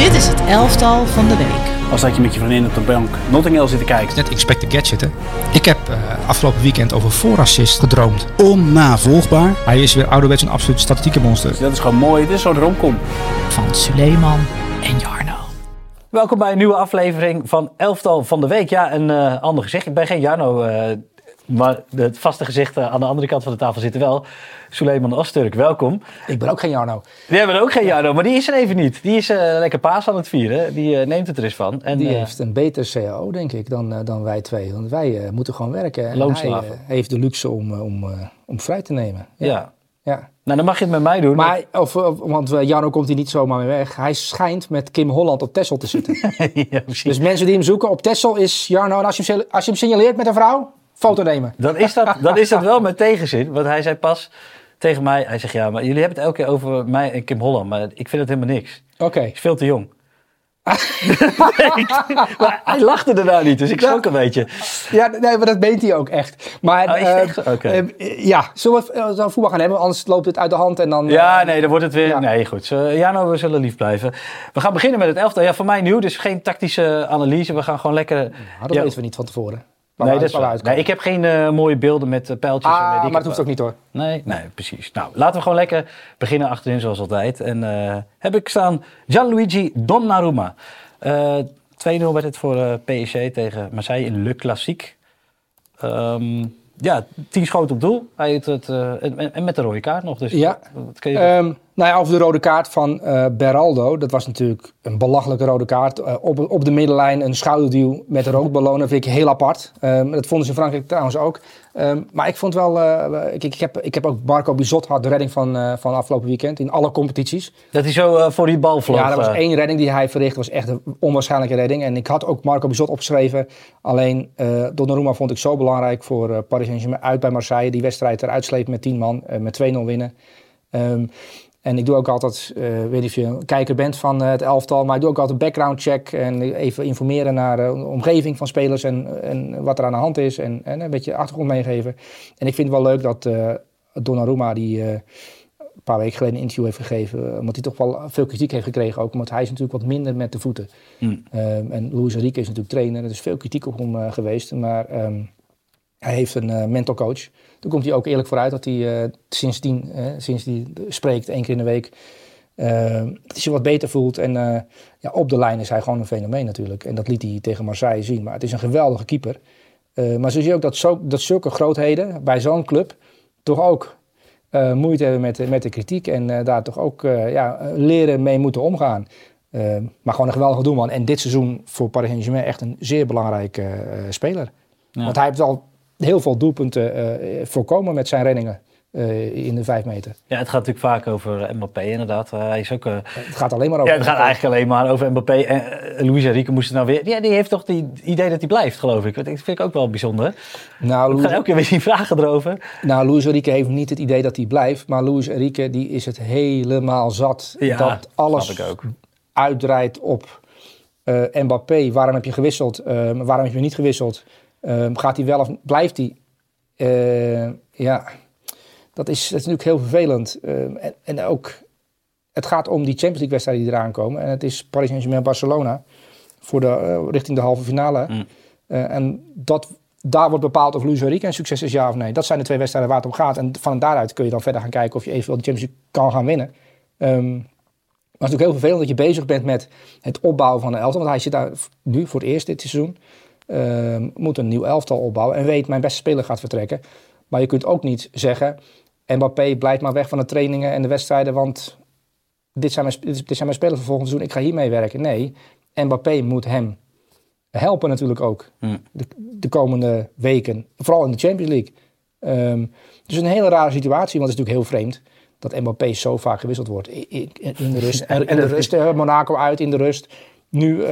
Dit is het elftal van de week. Als dat je met je vriendin op de bank Notting Hill zit te kijken. Net Inspect the Gadget, hè. Ik heb afgelopen weekend over voorassist gedroomd. Onnavolgbaar. Hij is weer ouderwets een absoluut statistieke monster. Dus dat is gewoon mooi. Dit is zo'n romcom. Van Suleiman en Jarno. Welkom bij een nieuwe aflevering van Elftal van de Week. Ja, een ander gezicht. Ik ben geen Jarno, maar het vaste gezicht aan de andere kant van de tafel zit er wel. Suleiman Öztürk, welkom. Ik ben ook geen Jarno. Jij bent ook geen Jarno, maar die is er even niet. Die is lekker paas aan het vieren. Die neemt het er eens van. En, die heeft een beter CAO, denk ik, dan wij twee. Want wij moeten gewoon werken. En loonslaven. hij heeft de luxe om vrij te nemen. Ja. Ja. Nou, dan mag je het met mij doen. Maar, want Jarno komt hier niet zomaar mee weg. Hij schijnt met Kim Holland op Texel te zitten. Ja, precies. Dus mensen die hem zoeken op Texel is Jarno. En als je hem signaleert met een vrouw, foto nemen. Dan is dat wel met tegenzin. Want hij zei pas tegen mij, hij zegt ja, maar jullie hebben het elke keer over mij en Kim Holland. Maar ik vind het helemaal niks. Oké. Hij is veel te jong. Maar hij lachte daarna niet, dus ik schrok een beetje. Ja, nee, maar dat meent hij ook echt. Maar ja, zullen we het voetbal gaan hebben? Anders loopt het uit de hand en dan... Ja, nee, dan wordt het weer... Ja. Nee, goed. Jarno, we zullen lief blijven. We gaan beginnen met het elftal. Ja, voor mij nieuw, dus geen tactische analyse. We gaan gewoon lekker... dat weten we niet van tevoren. Nee, dat is waar. Nee, ik heb geen mooie beelden met pijltjes. Maar dat hoeft ook niet hoor. Nee, precies. Nou, laten we gewoon lekker beginnen achterin zoals altijd. En heb ik staan Gianluigi Donnarumma. 2-0 werd het voor PSG tegen Marseille in Le Classique. 10 schoten op doel. Hij heeft het, en met de rode kaart nog. Dus ja. Wat kun je... Over de rode kaart van Beraldo. Dat was natuurlijk een belachelijke rode kaart. Op de middenlijn een schouderduw met rookballonnen. Dat vind ik heel apart. Dat vonden ze in Frankrijk trouwens ook. Maar ik vond wel... Ik heb ook Marco Bizot gehad, de redding van afgelopen weekend. In alle competities. Dat hij zo voor die bal vloog. Ja, dat was één redding die hij verrichtte. Dat was echt een onwaarschijnlijke redding. En ik had ook Marco Bizot opgeschreven. Alleen Donnarumma vond ik zo belangrijk voor Paris Saint-Germain uit bij Marseille. Die wedstrijd eruit slepen met 10 man. Met 2-0 winnen. En ik doe ook altijd, weet niet of je een kijker bent van het elftal, maar ik doe ook altijd background check en even informeren naar de omgeving van spelers en wat er aan de hand is en een beetje achtergrond meegeven. En ik vind het wel leuk dat Donnarumma, die een paar weken geleden een interview heeft gegeven, omdat hij toch wel veel kritiek heeft gekregen ook, omdat hij is natuurlijk wat minder met de voeten. En Luis Enrique is natuurlijk trainer, er is veel kritiek op hem geweest, maar hij heeft een mental coach. Toen komt hij ook eerlijk vooruit dat hij sinds hij spreekt 1 keer in de week, dat hij zich wat beter voelt. En op de lijn is hij gewoon een fenomeen natuurlijk. En dat liet hij tegen Marseille zien. Maar het is een geweldige keeper. Maar zo zie je ook dat zulke grootheden bij zo'n club toch ook moeite hebben met de kritiek. En daar toch ook leren mee moeten omgaan. Maar gewoon een geweldige doelman. En dit seizoen voor Paris Saint-Germain echt een zeer belangrijke speler. Ja. Want hij heeft al heel veel doelpunten voorkomen met zijn reddingen in de 5 meter. Ja, het gaat natuurlijk vaak over Mbappé inderdaad. Hij is ook... Het gaat alleen maar over Ja, het gaat eigenlijk alleen maar over Mbappé. En Luis Enrique moest het nou weer... Ja, die heeft toch die idee dat hij blijft, geloof ik. Dat vind ik ook wel bijzonder. Nou, we gaan elke keer weer die vragen erover. Nou, Luis Enrique heeft niet het idee dat hij blijft. Maar Luis Enrique die is het helemaal zat. Ja, dat alles uitdraait op Mbappé. Waarom heb je gewisseld? Waarom heb je niet gewisseld? Gaat hij wel of blijft hij? Dat is natuurlijk heel vervelend. En ook, het gaat om die Champions League wedstrijden die eraan komen. En het is Paris Saint-Germain Barcelona richting de halve finale. En daar wordt bepaald of Luis Enrique een succes is, ja of nee. Dat zijn de 2 wedstrijden waar het om gaat. En van daaruit kun je dan verder gaan kijken of je eventueel de Champions League kan gaan winnen. Maar het is natuurlijk heel vervelend dat je bezig bent met het opbouwen van een elftal. Want hij zit daar nu voor het eerst dit seizoen. Moet een nieuw elftal opbouwen en weet mijn beste speler gaat vertrekken. Maar je kunt ook niet zeggen, Mbappé blijft maar weg van de trainingen en de wedstrijden, want dit zijn mijn spelers voor volgend seizoen, ik ga hiermee werken. Nee, Mbappé moet hem helpen natuurlijk ook de komende weken, vooral in de Champions League. Dus een hele rare situatie, want het is natuurlijk heel vreemd dat Mbappé zo vaak gewisseld wordt in de rust. En in de rust, Monaco uit in de rust. Nu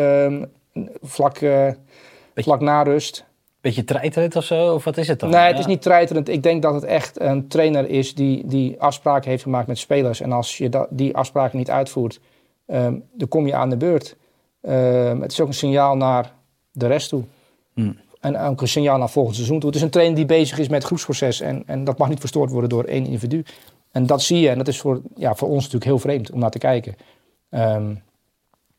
vlak na rust. Beetje treiterend of zo? Of wat is het dan? Nee, het is niet treiterend. Ik denk dat het echt een trainer is die afspraken heeft gemaakt met spelers. En als je die afspraken niet uitvoert, dan kom je aan de beurt. Het is ook een signaal naar de rest toe. En ook een signaal naar volgend seizoen toe. Het is een trainer die bezig is met het groepsproces. En dat mag niet verstoord worden door 1 individu. En dat zie je. En dat is voor ons natuurlijk heel vreemd om naar te kijken.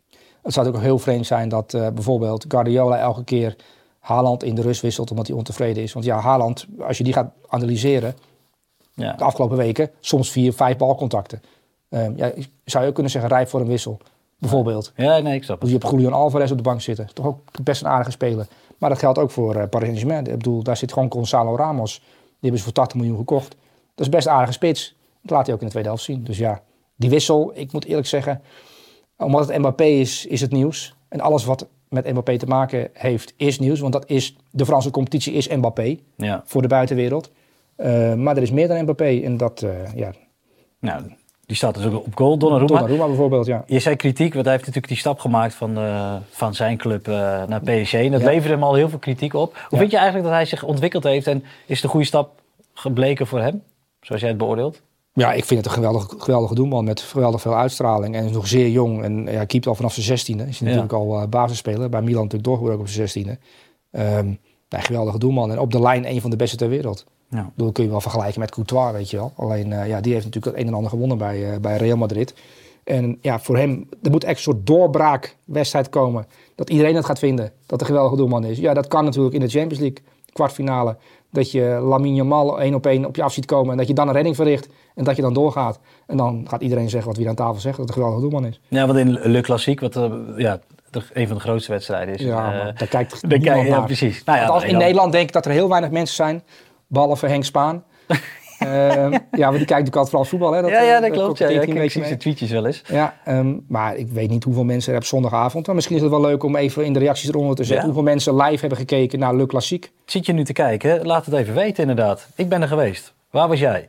Het zou ook heel vreemd zijn dat bijvoorbeeld Guardiola elke keer Haaland in de rust wisselt omdat hij ontevreden is. Want ja, Haaland, als je die gaat analyseren, de afgelopen weken, soms 4, 5 balcontacten. Zou je ook kunnen zeggen, rijp voor een wissel, bijvoorbeeld. Ja, nee, ik snap het. Dus je hebt Julian Alvarez op de bank zitten. Toch ook best een aardige speler. Maar dat geldt ook voor Paris Saint-Germain. Ik bedoel, daar zit gewoon Gonzalo Ramos. Die hebben ze voor 80 miljoen gekocht. Dat is best een aardige spits. Dat laat hij ook in de tweede helft zien. Dus ja, die wissel, ik moet eerlijk zeggen, omdat het Mbappé is het nieuws. En alles wat met Mbappé te maken heeft, is nieuws. Want dat is, de Franse competitie is Mbappé voor de buitenwereld. Maar er is meer dan Mbappé. En dat, Nou, die staat dus ook op goal, Donnarumma bijvoorbeeld, ja. Je zei kritiek, want hij heeft natuurlijk die stap gemaakt van zijn club naar PSG. En dat leverde hem al heel veel kritiek op. Hoe vind je eigenlijk dat hij zich ontwikkeld heeft? En is het een goede stap gebleken voor hem, zoals jij het beoordeelt? Ja, ik vind het een geweldige doelman met geweldig veel uitstraling. En is nog zeer jong. En ja, keept al vanaf zijn 16e. Is hij natuurlijk al basisspeler. Bij Milan natuurlijk doorgebroken op zijn 16e. Geweldige doelman. En op de lijn een van de beste ter wereld. Ja. Dat kun je wel vergelijken met Courtois, weet je wel. Alleen, die heeft natuurlijk het een en ander gewonnen bij Real Madrid. En ja, voor hem, er moet echt een soort doorbraakwedstrijd komen. Dat iedereen het gaat vinden, dat een geweldige doelman is. Ja, dat kan natuurlijk in de Champions League kwartfinale. Dat je Lamine Yamal 1 op 1 op je af ziet komen. En dat je dan een redding verricht. En dat je dan doorgaat. En dan gaat iedereen zeggen wat we hier aan tafel zeggen. Dat het een geweldige doelman is. Ja, want in Le Classique, wat een van de grootste wedstrijden is. Ja, daar kijkt niemand naar. Ja, precies. Nou, ja, in Nederland denk ik dat er heel weinig mensen zijn. Behalve Henk Spaan. Maar die kijkt natuurlijk altijd vooral voetbal. Hè? Dat klopt. Ik zie zijn tweetjes wel eens. Ja, maar ik weet niet hoeveel mensen er op zondagavond. Maar misschien is het wel leuk om even in de reacties eronder te zetten. Hoeveel mensen live hebben gekeken naar Le Classique. Zit je nu te kijken? Laat het even weten inderdaad. Ik ben er geweest. Waar was jij?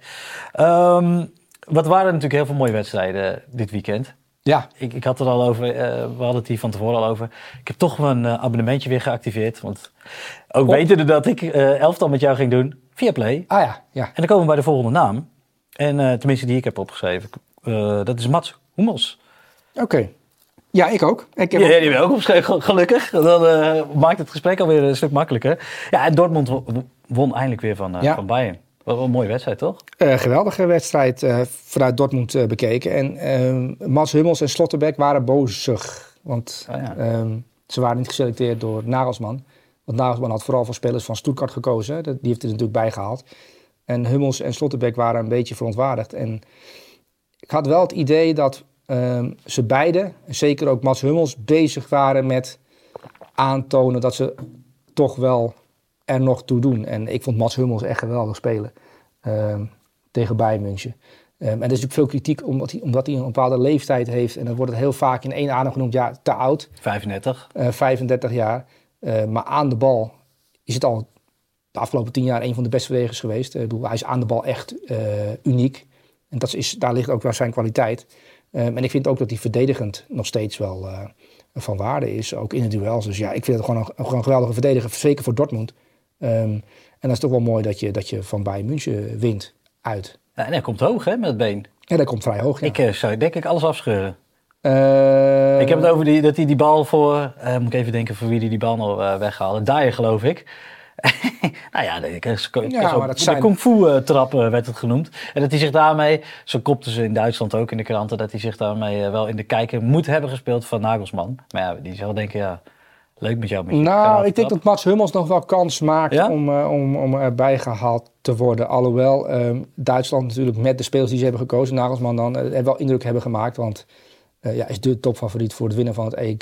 Wat waren natuurlijk heel veel mooie wedstrijden dit weekend. Ja. Ik had het al over, we hadden het hier van tevoren al over. Ik heb toch mijn abonnementje weer geactiveerd. Want ook wetende dat ik elftal met jou ging doen, via Play. Ah ja. En dan komen we bij de volgende naam. En tenminste die ik heb opgeschreven. Dat is Mats Hummels. Oké. Ja, ik ook. Die heb je ook opgeschreven, gelukkig. Dan maakt het gesprek alweer een stuk makkelijker. Ja, en Dortmund won eindelijk weer van Bayern. Wat een mooie wedstrijd, toch? Geweldige wedstrijd vanuit Dortmund bekeken. En Mats Hummels en Slotterbeck waren bozig. Want ze waren niet geselecteerd door Nagelsman. Want Nagelsman had vooral voor spelers van Stuttgart gekozen. Die heeft er natuurlijk bijgehaald. En Hummels en Slotterbeck waren een beetje verontwaardigd. En ik had wel het idee dat ze beide, zeker ook Mats Hummels, bezig waren met aantonen dat ze toch wel er nog toe doen. En ik vond Mats Hummels echt geweldig spelen tegen Bayern München. En er is natuurlijk veel kritiek omdat hij een bepaalde leeftijd heeft. En dan wordt het heel vaak in één adem genoemd, ja, te oud. 35 jaar. Maar aan de bal is het al de afgelopen 10 jaar een van de beste verdedigers geweest. Ik bedoel, hij is aan de bal echt uniek. En daar ligt ook wel zijn kwaliteit. En ik vind ook dat hij verdedigend nog steeds wel van waarde is. Ook in de duels. Dus ja, ik vind het gewoon een geweldige verdediger. Zeker voor Dortmund. En dat is toch wel mooi dat je van Bayern München wint uit. Ja, en hij komt hoog, hè, met het been. Ja, dat komt vrij hoog, ja. Ik zou denk ik alles afscheuren. Ik heb het over dat hij die bal voor... moet ik even denken voor wie die bal nou weghaalde. Dyer, geloof ik. Nou ja, de kung fu trap werd het genoemd. En dat hij zich daarmee, zo kopten ze in Duitsland ook in de kranten, dat hij zich daarmee wel in de kijker moet hebben gespeeld van Nagelsman. Maar ja, die zal denken, ja, leuk met jou. Nou, ik denk dat Mats Hummels nog wel kans maakt om erbij gehaald te worden. Alhoewel Duitsland natuurlijk met de spelers die ze hebben gekozen, Nagelsman dan, wel indruk hebben gemaakt. Want is de topfavoriet voor het winnen van het EK.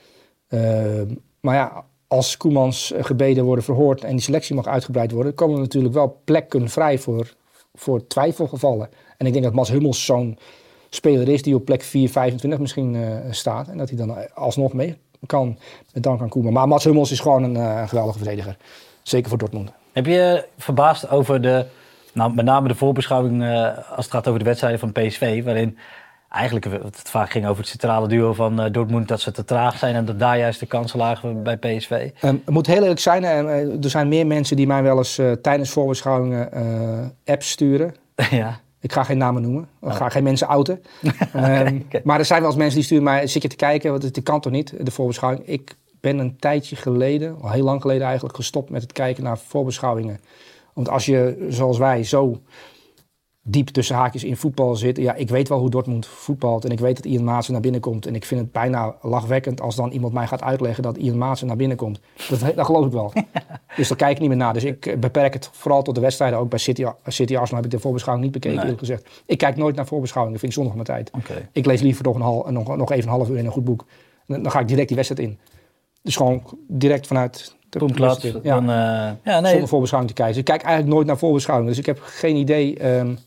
Maar ja, als Koemans gebeden worden verhoord en die selectie mag uitgebreid worden, komen er natuurlijk wel plekken vrij voor twijfelgevallen. En ik denk dat Mats Hummels zo'n speler is die op plek 4-25 misschien staat. En dat hij dan alsnog mee kan met dank aan Koeman. Maar Mats Hummels is gewoon een geweldige verdediger. Zeker voor Dortmund. Heb je verbaasd over met name de voorbeschouwing als het gaat over de wedstrijden van PSV, waarin eigenlijk het vaak ging over het centrale duo van Dortmund, dat ze te traag zijn en dat daar juist de kansen lagen bij PSV. Het moet heel eerlijk zijn, er zijn meer mensen die mij wel eens tijdens voorbeschouwingen apps sturen. Ja. Ik ga geen namen noemen, ik ga geen mensen outen. Okay. Maar er zijn wel eens mensen die sturen mij, zit je te kijken, want het kan toch niet, de voorbeschouwing. Ik ben een tijdje geleden, al heel lang geleden eigenlijk, gestopt met het kijken naar voorbeschouwingen. Want als je, zoals wij, zo diep tussen haakjes in voetbal zit. Ja, ik weet wel hoe Dortmund voetbalt en ik weet dat Ian Maatsen naar binnen komt. En ik vind het bijna lachwekkend als dan iemand mij gaat uitleggen dat Ian Maatsen naar binnen komt. Dat geloof ik wel. Dus daar kijk ik niet meer naar. Dus ik beperk het vooral tot de wedstrijden. Ook bij City Arsenal heb ik de voorbeschouwing niet bekeken, eerlijk gezegd. Ik kijk nooit naar voorbeschouwingen, dat vind ik zonde van mijn tijd. Okay. Ik lees liever nog even een half uur in een goed boek. Dan ga ik direct die wedstrijd in. Dus gewoon direct vanuit de Poemklats. Ja. Zonder voorbeschouwing te kijken. Dus ik kijk eigenlijk nooit naar voorbeschouwingen. Dus ik heb geen idee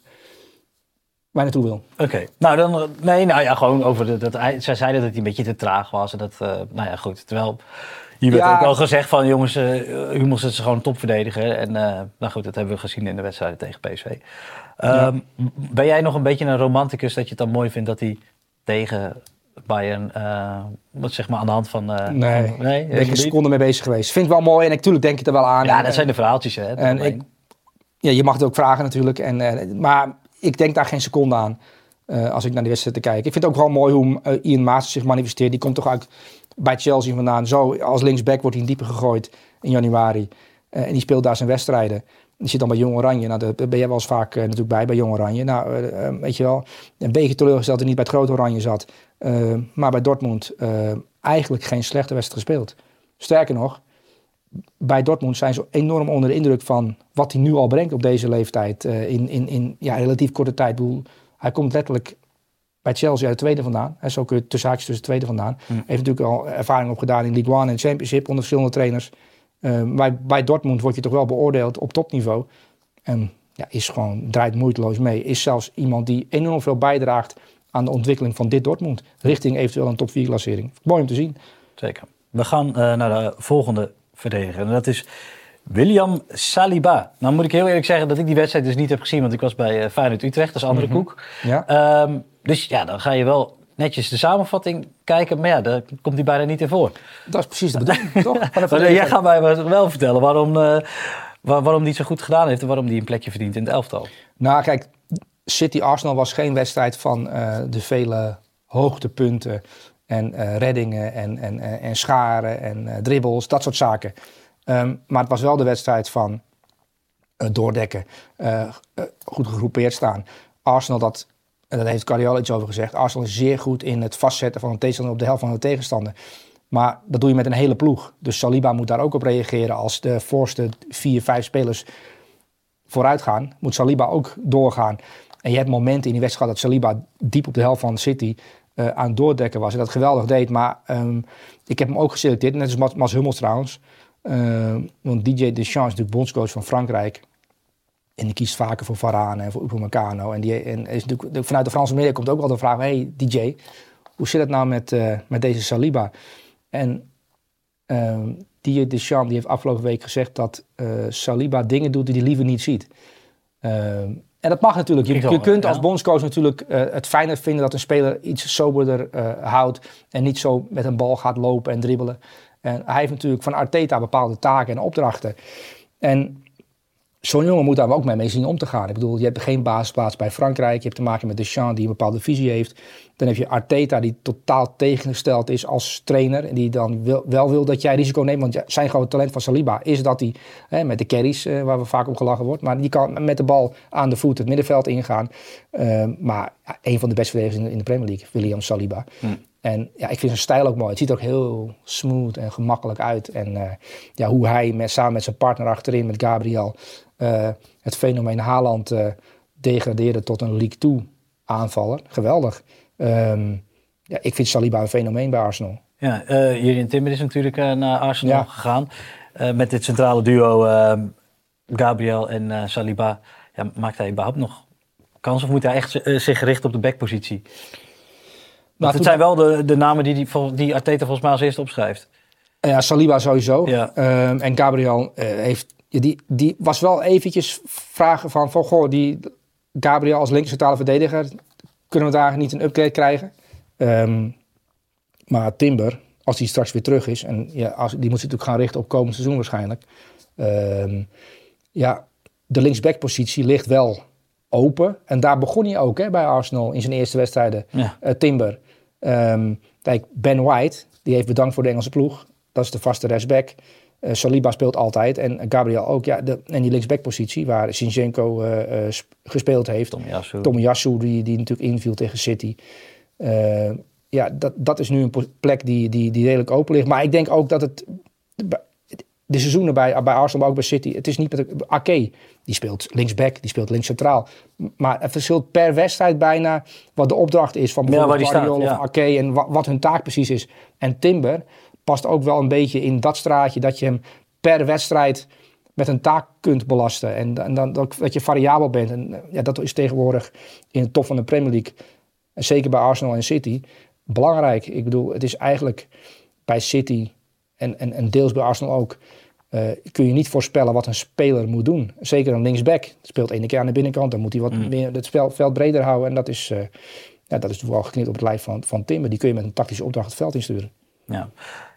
waar je naartoe wil. Oké. Gewoon over zij zeiden dat hij een beetje te traag was. En dat, goed. Terwijl, hier werd ook al gezegd van, jongens, Hummels is gewoon een topverdediger. En dat hebben we gezien in de wedstrijden tegen PSV. Ben jij nog een beetje een romanticus dat je het dan mooi vindt dat hij tegen Bayern, zeg maar aan de hand van... nee, ben ik een seconde mee bezig geweest. Vind ik wel mooi en natuurlijk denk je er wel aan. Ja, dat zijn de verhaaltjes, hè. En je mag het ook vragen natuurlijk. Maar ik denk daar geen seconde aan als ik naar die wedstrijd te kijken. Ik vind het ook wel mooi hoe Ian Maatsen zich manifesteert. Die komt toch uit bij Chelsea vandaan. Zo als linksback wordt hij in diepe gegooid in januari. En die speelt daar zijn wedstrijden. Die zit dan bij Jong Oranje. Nou, daar ben jij wel eens vaak natuurlijk bij Jong Oranje. Nou, weet je wel, een beetje teleurgesteld dat hij niet bij het grote Oranje zat. Maar bij Dortmund eigenlijk geen slechte wedstrijd gespeeld. Sterker nog, bij Dortmund zijn ze enorm onder de indruk van wat hij nu al brengt op deze leeftijd. In relatief korte tijd. Ik bedoel, hij komt letterlijk bij Chelsea uit de tweede vandaan. Zo kun je tussen haakjes tussen de tweede vandaan. Heeft natuurlijk al ervaring opgedaan in Ligue 1 en Championship onder verschillende trainers. Bij Dortmund word je toch wel beoordeeld op topniveau. En is gewoon, draait moeiteloos mee. Is zelfs iemand die enorm veel bijdraagt aan de ontwikkeling van dit Dortmund. Richting eventueel een top 4 klassering. Mooi om te zien. Zeker. We gaan naar de volgende verdediger. En dat is William Saliba. Nou moet ik heel eerlijk zeggen dat ik die wedstrijd dus niet heb gezien. Want ik was bij Feyenoord Utrecht, dat is andere koek. Ja. Dus dan ga je wel netjes de samenvatting kijken. Maar daar komt hij bijna niet in voor. Dat is precies de bedoeling, toch? Jij gaat mij wel vertellen waarom hij het zo goed gedaan heeft. En waarom hij een plekje verdient in het elftal. Nou kijk, City Arsenal was geen wedstrijd van de vele hoogtepunten. En reddingen en scharen en dribbles, dat soort zaken. Maar het was wel de wedstrijd van doordekken. Goed gegroepeerd staan. Arsenal, en daar heeft Guardiola iets over gezegd. Arsenal is zeer goed in het vastzetten van een tegenstander op de helft van de tegenstander. Maar dat doe je met een hele ploeg. Dus Saliba moet daar ook op reageren. Als de voorste 4-5 spelers vooruit gaan, moet Saliba ook doorgaan. En je hebt momenten in die wedstrijd dat Saliba diep op de helft van City aan het doordekken was. En dat geweldig deed. Maar ik heb hem ook geselecteerd. Net als Mats Hummels trouwens. Want DJ Deschamps is natuurlijk bondscoach van Frankrijk. En die kiest vaker voor Varane en voor Upamecano. En is natuurlijk, vanuit de Franse media komt ook wel de vraag: hey DJ, hoe zit het nou met deze Saliba? En DJ Deschamps die heeft afgelopen week gezegd dat Saliba dingen doet die hij liever niet ziet. En dat mag natuurlijk. Je kunt als bondscoach natuurlijk het fijner vinden dat een speler iets soberder houdt. En niet zo met een bal gaat lopen en dribbelen. En hij heeft natuurlijk van Arteta bepaalde taken en opdrachten. En zo'n jongen moet daar ook mee zien om te gaan. Ik bedoel, je hebt geen basisplaats bij Frankrijk. Je hebt te maken met Deschamps die een bepaalde visie heeft. Dan heb je Arteta die totaal tegengesteld is als trainer. En die dan wel wil dat jij risico neemt. Want zijn grote talent van Saliba is dat hij met de carries, waar we vaak om gelachen wordt. Maar die kan met de bal aan de voet het middenveld ingaan. Maar een van de beste verdedigers in de Premier League, William Saliba. En ik vind zijn stijl ook mooi. Het ziet er ook heel smooth en gemakkelijk uit. En hoe hij samen met zijn partner achterin, met Gabriel, het fenomeen Haaland degradeerde tot een League 2 aanvaller. Geweldig. Ik vind Saliba een fenomeen bij Arsenal. Ja, Jurien Timber is natuurlijk naar Arsenal gegaan. Met dit centrale duo Gabriel en Saliba. Ja, maakt hij überhaupt nog kans? Of moet hij echt zich richten op de backpositie? Want het zijn wel de namen die Arteta volgens mij als eerste opschrijft. Ja, Saliba sowieso. Ja. En Gabriel heeft... Die was wel eventjes vragen van die Gabriel als linker centrale verdediger, kunnen we daar niet een upgrade krijgen? Maar Timber, als hij straks weer terug is, en die moet zich natuurlijk gaan richten op komend seizoen waarschijnlijk. De linksbackpositie ligt wel open. En daar begon hij ook bij Arsenal in zijn eerste wedstrijden. Ja. Timber. Kijk, Ben White, die heeft bedankt voor de Engelse ploeg. Dat is de vaste rechtsback. Saliba speelt altijd en Gabriel ook. Ja, en die linksbackpositie waar Zinchenko gespeeld heeft. Tomiyasu die natuurlijk inviel tegen City. Dat is nu een plek die redelijk open ligt. Maar ik denk ook dat de seizoenen bij Arsenal, maar ook bij City. Het is niet met Ake, die speelt linksback, die speelt linkscentraal. Maar het verschilt per wedstrijd bijna wat de opdracht is van bijvoorbeeld Guardiola of Ake en wat hun taak precies is. En Timber past ook wel een beetje in dat straatje dat je hem per wedstrijd met een taak kunt belasten. En dan dat je variabel bent. En dat is tegenwoordig in de top van de Premier League, en zeker bij Arsenal en City, belangrijk. Ik bedoel, het is eigenlijk bij City en deels bij Arsenal ook, kun je niet voorspellen wat een speler moet doen. Zeker een linksback. Speelt ene keer aan de binnenkant, dan moet hij wat meer het veld breder houden. En dat is vooral geknipt op het lijf van Timber. Die kun je met een tactische opdracht het veld insturen. Ja.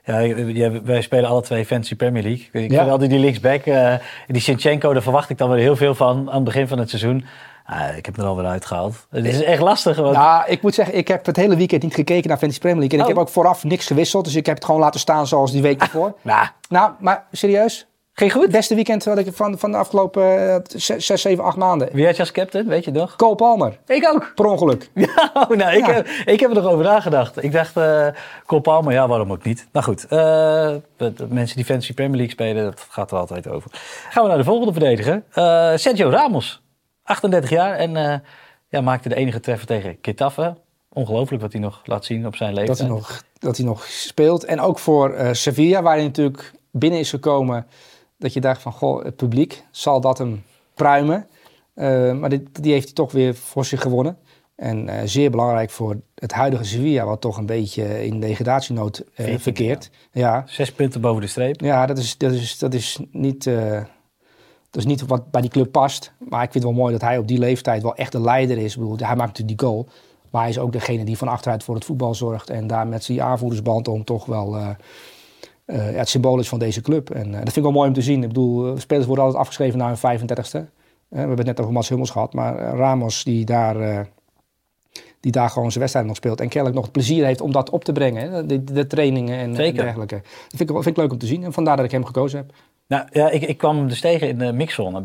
Wij spelen alle twee Fantasy Premier League. Ik vind altijd die linksback, die Zinchenko, daar verwacht ik dan weer heel veel van aan het begin van het seizoen. Ik heb er al weer uitgehaald. Het is echt lastig. Want... ik moet zeggen, ik heb het hele weekend niet gekeken naar Fantasy Premier League. En ik heb ook vooraf niks gewisseld. Dus ik heb het gewoon laten staan zoals die week ervoor. Maar serieus? Ging goed? Het beste weekend had ik van de afgelopen 6, 7, 8 maanden. Wie had je als captain, weet je nog? Cole Palmer. Ik ook. Per ongeluk. Ik heb er nog over nagedacht. Ik dacht, Cole Palmer, waarom ook niet? Nou goed, mensen die Fantasy Premier League spelen, dat gaat er altijd over. Gaan we naar de volgende verdediger. Sergio Ramos. 38 jaar en maakte de enige treffer tegen Getafe. Ongelooflijk wat hij nog laat zien op zijn leeftijd. Dat hij nog speelt. En ook voor Sevilla, waar hij natuurlijk binnen is gekomen, dat je dacht van, het publiek, zal dat hem pruimen? Maar die heeft hij toch weer voor zich gewonnen. En zeer belangrijk voor het huidige Sevilla, wat toch een beetje in degradatienood verkeert. Ja. 6 punten boven de streep. Ja, dat is niet... Dat is niet wat bij die club past. Maar ik vind het wel mooi dat hij op die leeftijd wel echt de leider is. Ik bedoel, hij maakt natuurlijk die goal. Maar hij is ook degene die van achteruit voor het voetbal zorgt. En daar met zijn aanvoerdersband om toch wel het symbool is van deze club. En dat vind ik wel mooi om te zien. Ik bedoel, spelers worden altijd afgeschreven na hun 35ste. We hebben het net over Mats Hummels gehad. Maar Ramos die daar gewoon zijn wedstrijd nog speelt. En kennelijk nog het plezier heeft om dat op te brengen. De trainingen en dergelijke. Dat vind ik leuk om te zien. En vandaar dat ik hem gekozen heb. Nou ja, ik kwam hem dus tegen in de mixzone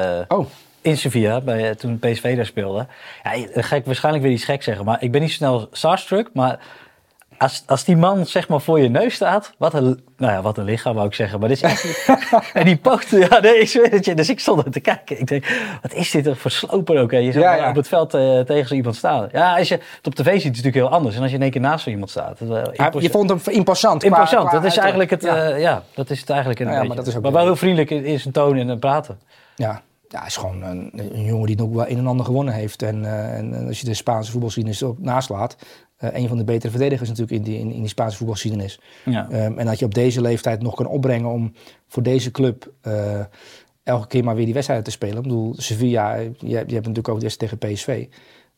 in Sevilla, toen PSV daar speelde. Ja, dan ga ik waarschijnlijk weer iets gek zeggen, maar ik ben niet zo snel starstruck. Maar als die man zeg maar voor je neus staat, wat een lichaam wou ik zeggen. Maar dit is echt... en die poot, ik zweer het je. Dus ik stond er te kijken. Ik denk, wat is dit er voor sloper ook? Hè? Je zit op het veld tegen zo iemand staan. Ja, als je het op tv ziet, is het natuurlijk heel anders. En als je in één keer naast zo iemand staat. Je vond hem imposant. Imposant, dat is eigenlijk het... dat is het eigenlijk een beetje. Maar dat is ook wel heel vriendelijk in zijn toon en praten. Ja. Ja, hij is gewoon een jongen die nog wel een en ander gewonnen heeft. En als je de Spaanse voetbalgeschiedenis ook naslaat, een van de betere verdedigers natuurlijk in die Spaanse voetbalgeschiedenis. Ja. En dat je op deze leeftijd nog kan opbrengen om voor deze club elke keer maar weer die wedstrijden te spelen. Ik bedoel, Sevilla, je hebt natuurlijk ook de eerste tegen PSV.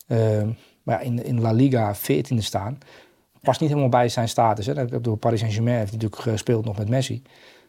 Maar in La Liga 14e staan, past niet helemaal bij zijn status. Hè. Ik bedoel, Paris Saint-Germain heeft natuurlijk gespeeld nog met Messi.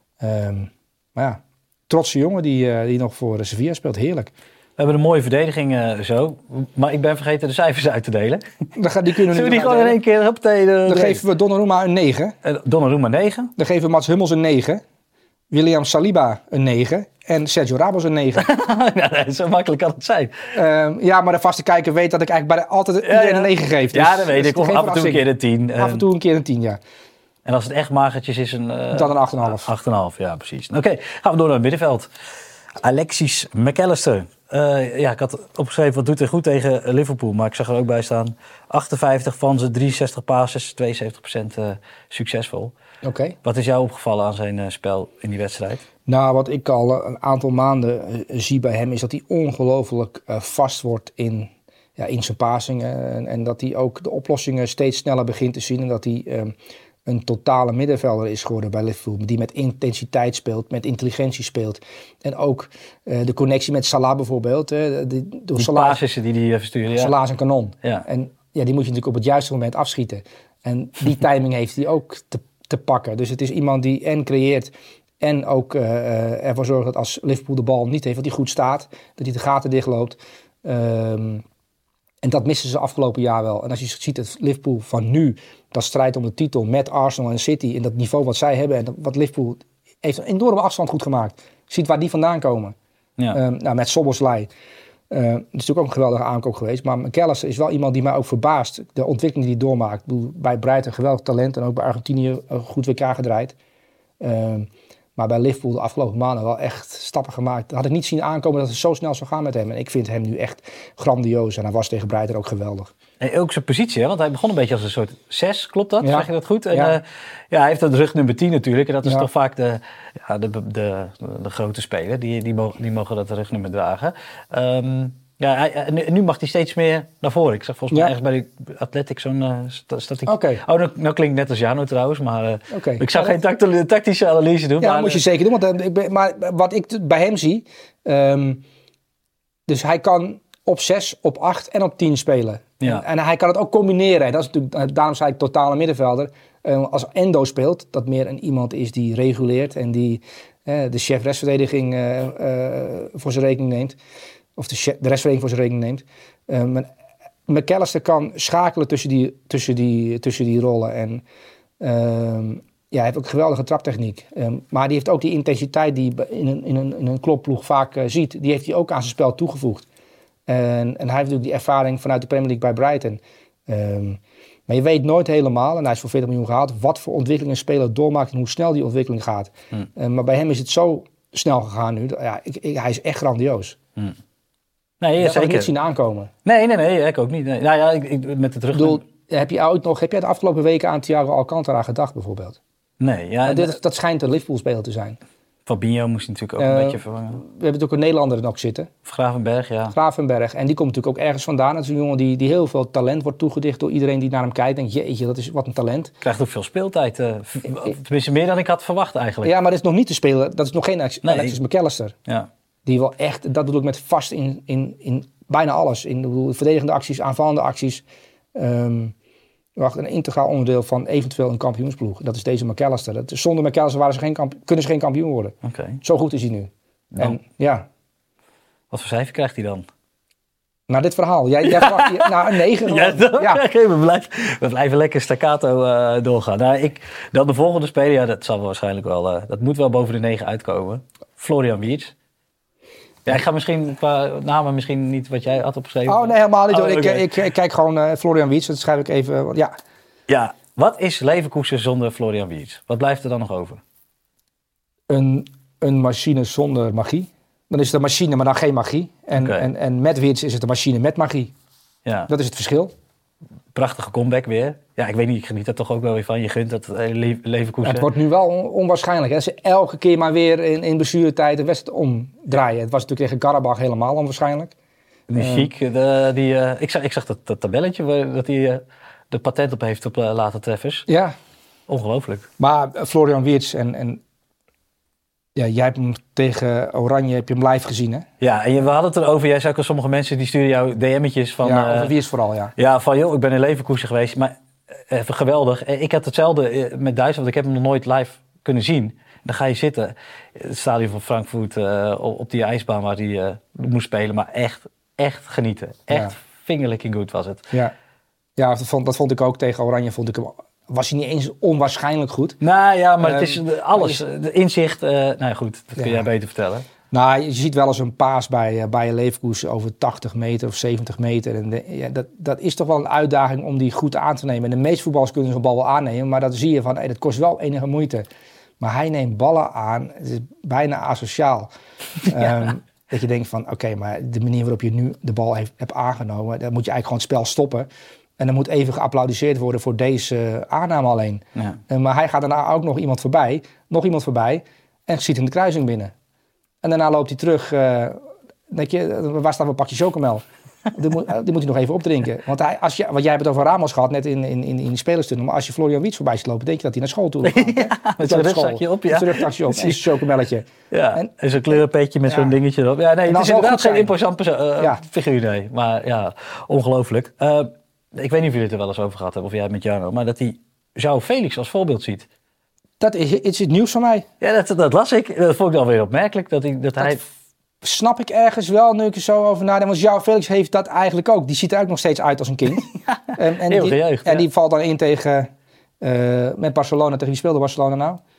Maar ja, trotse jongen die nog voor Sevilla speelt. Heerlijk. We hebben een mooie verdediging zo. Maar ik ben vergeten de cijfers uit te delen. Die kunnen we die gewoon in één keer... Dan geven we Donnarumma een 9. Donnarumma 9. Dan geven we Mats Hummels een 9. William Saliba een 9. En Sergio Ramos een 9. Zo makkelijk kan het zijn. Maar de vaste kijker weet dat ik eigenlijk altijd iedereen een 9 geef. Dus, dat weet ik. Of af en toe een keer een 10. Af en toe een keer een 10, ja. En als het echt magertjes is, dan een 8,5. 8,5, ja precies. Oké, gaan we door naar het middenveld. Alexis McAllister. Ik had opgeschreven wat doet hij goed tegen Liverpool. Maar ik zag er ook bij staan. 58 van zijn 63 passes, 72% succesvol. Okay. Wat is jou opgevallen aan zijn spel in die wedstrijd? Nou, wat ik al een aantal maanden zie bij hem is dat hij ongelooflijk vast wordt in zijn passingen. En dat hij ook de oplossingen steeds sneller begint te zien. En dat hij een totale middenvelder is geworden bij Liverpool. Die met intensiteit speelt, met intelligentie speelt. En ook de connectie met Salah bijvoorbeeld. Die passes die hij verstuurde. Ja. Salah is een kanon. Ja. En die moet je natuurlijk op het juiste moment afschieten. En die timing heeft hij ook te pakken. Dus het is iemand die en creëert en ook ervoor zorgt dat als Liverpool de bal niet heeft, dat hij goed staat. Dat hij de gaten dichtloopt. En dat missen ze afgelopen jaar wel. En als je ziet het Liverpool van nu, dat strijdt om de titel met Arsenal en City, in dat niveau wat zij hebben en wat Liverpool heeft een enorme afstand goed gemaakt. Ziet waar die vandaan komen. Ja. Met Szoboszlai. Dat is natuurlijk ook een geweldige aankoop geweest. Maar McAllister is wel iemand die mij ook verbaast. De ontwikkeling die hij doormaakt. Ik bedoel, bij Brighton geweldig talent. En ook bij Argentinië goed WK gedraaid. Maar bij Liverpool de afgelopen maanden wel echt stappen gemaakt. Had ik niet zien aankomen dat het zo snel zou gaan met hem. En ik vind hem nu echt grandioos. En hij was tegen Brighton ook geweldig. En ook zijn positie, hè? Want hij begon een beetje als een soort 6, klopt dat? Ja. Zeg je dat goed? En, Ja. hij heeft dat rug nummer 10 natuurlijk. En dat is Ja. toch vaak de grote speler. Die mogen dat rugnummer dragen. Nu mag hij steeds meer naar voren. Ik zag volgens mij ergens bij de Athletic zo'n statistiek. Oké. Oh, nou klinkt net als Jarno trouwens. Maar Oké. ik zou geen tactische analyse doen. Ja, maar, dat moet je zeker doen. Want, maar wat ik bij hem zie... dus hij kan op 6, op 8 en op 10 spelen. Ja. En hij kan het ook combineren. En dat is natuurlijk, daarom zei ik totale middenvelder. Als Endo speelt, dat meer een iemand is die reguleert... en die de chef restverdediging voor zijn rekening neemt... of de restverdediging voor zijn rekening neemt. McAllister kan schakelen tussen die rollen. En hij heeft ook een geweldige traptechniek. Maar die heeft ook die intensiteit die je in een klopploeg vaak ziet. Die heeft hij ook aan zijn spel toegevoegd. En hij heeft natuurlijk die ervaring vanuit de Premier League bij Brighton. Maar je weet nooit helemaal, en hij is voor 40 miljoen gehaald... wat voor ontwikkeling een speler doormaakt en hoe snel die ontwikkeling gaat. Maar bij hem is het zo snel gegaan nu. Hij is echt grandioos. Nee, Dat had ik zeker. niet zien aankomen. Nee, ik ook niet. Nee. Nou ja, met het rug... Heb jij de afgelopen weken aan Thiago Alcantara gedacht bijvoorbeeld? Nee, ja. Dat schijnt een Liverpool-speler te zijn. Fabinho moest natuurlijk ook een beetje vervangen. We hebben natuurlijk een Nederlander er nog zitten. Gravenberg, ja. Gravenberg. En die komt natuurlijk ook ergens vandaan. Dat is een jongen die heel veel talent wordt toegedicht door iedereen die naar hem kijkt. En jeetje, dat is wat een talent. Krijgt ook veel speeltijd. Tenminste, meer dan ik had verwacht eigenlijk. Ja, maar dat is nog niet te spelen. Dat is nog geen Alexis McAllister. Ja. Die wel echt, dat bedoel ik met vast in bijna alles. In verdedigende acties, aanvallende acties. Een integraal onderdeel van eventueel een kampioensploeg. Dat is deze McAllister. Zonder McAllister kunnen ze geen kampioen worden. Okay. Zo goed is hij nu. En ja. Wat voor cijfer krijgt hij dan? Nou, dit verhaal. Jij verwacht een 9. We blijven lekker staccato doorgaan. Nou, dan de volgende speler, dat zal waarschijnlijk wel... dat moet wel boven de 9 uitkomen. Florian Wirtz. Ja, ik ga misschien qua namen misschien niet wat jij had opgeschreven. Oh nee, helemaal niet. Okay. Ik kijk gewoon Florian Wirtz. Dat schrijf ik even. Ja. Ja, wat is Leverkusen zonder Florian Wirtz? Wat blijft er dan nog over? Een machine zonder magie. Dan is het een machine, maar dan geen magie. En met Wirtz is het een machine met magie. Ja. Dat is het verschil. Prachtige comeback weer. Ja, ik weet niet, ik geniet daar toch ook wel weer van. Je gunt dat Leverkusen... Ja, het wordt nu wel onwaarschijnlijk. Hè? Ze elke keer maar weer in blessuretijd de wedstrijd omdraaien. Het was natuurlijk tegen Karabach helemaal onwaarschijnlijk. Die Chic, ik zag dat tabelletje dat hij de patent op heeft op late treffers. Ja. Ongelooflijk. Maar Florian Wirtz en jij hebt hem tegen Oranje heb je hem live gezien, hè? Ja, en we hadden het erover. Jij zei ook al, sommige mensen die sturen jou DM'tjes van... Ja, over Wirtz vooral, ja. Ja, van joh, ik ben in Leverkusen geweest, maar even geweldig. Ik had hetzelfde met Duitsland, want ik heb hem nog nooit live kunnen zien. Dan ga je zitten, het stadion van Frankfurt, op die ijsbaan waar hij moest spelen. Maar echt genieten. Echt fingerlicking good was het. Ja, dat vond ik ook tegen Oranje. Was hij niet eens onwaarschijnlijk goed. Nou ja, maar het is alles. De inzicht, nou goed, dat kun jij beter vertellen. Nou, je ziet wel eens een paas bij Leverkusen over 80 meter of 70 meter. En dat is toch wel een uitdaging om die goed aan te nemen. En de meeste voetballers kunnen zo'n bal wel aannemen. Maar dat zie je van, dat kost wel enige moeite. Maar hij neemt ballen aan. Het is bijna asociaal. Dat je denkt van, oké, maar de manier waarop je nu de bal hebt aangenomen. Dan moet je eigenlijk gewoon het spel stoppen. En dan moet even geapplaudiseerd worden voor deze aanname alleen. Ja. Maar hij gaat daarna ook nog iemand voorbij. En schiet in de kruising binnen. En daarna loopt hij terug. Denk je, waar staat mijn pakje chocomel? Die moet hij nog even opdrinken. Want want jij hebt het over Ramos gehad net in die spelerstunnel. Maar als je Florian Wirtz voorbij ziet lopen, denk je dat hij naar school toe gaat. Met zijn rugzakje op, ja. Met zijn rugzakje op en zijn chocomelletje. Ja, en zo'n kleurenpetje met zo'n dingetje erop. Ja, nee, het is inderdaad geen imposant figuur, nee. Maar ja, ongelooflijk. Ik weet niet of jullie het er wel eens over gehad hebben, of jij met Jarno. Maar dat hij João Felix als voorbeeld ziet. Dat is het nieuws van mij. Ja, dat las ik. Dat vond ik dan weer opmerkelijk. Dat hij... Snap ik ergens wel, nu ik er zo over nadenk. Want João Felix heeft dat eigenlijk ook. Die ziet er ook nog steeds uit als een kind. Heel gejuicht. En die valt dan in tegen... met Barcelona. Tegen wie speelde Barcelona nou?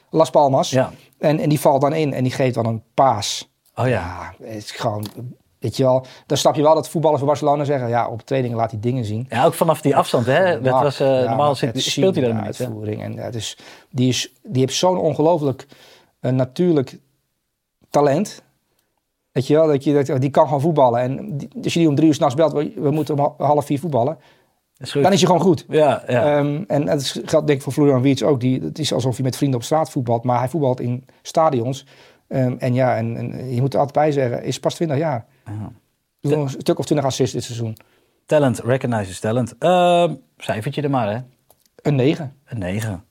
Las Palmas. Ja. En die valt dan in en die geeft dan een paas. Oh ja. Ja, het is gewoon, weet je wel. Dan snap je wel dat voetballers van Barcelona zeggen, ja, op trainingen laat hij dingen zien. Ja, ook vanaf die afstand, hè? Dat was, normaal speelt hij daar niet. Uitvoering. En ja, dus die heeft zo'n ongelooflijk natuurlijk talent. Weet je wel, die kan gewoon voetballen. En als je die om 3 uur 's nachts belt, we moeten om 3:30 voetballen. Dan is je gewoon goed. Ja. En dat geldt denk ik voor Florian Wirtz ook. Het is alsof je met vrienden op straat voetbalt, maar hij voetbalt in stadions. En je moet er altijd bij zeggen, is pas 20 jaar. Een stuk of 20 assists dit seizoen. Talent, recognizes talent. Cijfertje er maar, hè? Een 9. Een 9.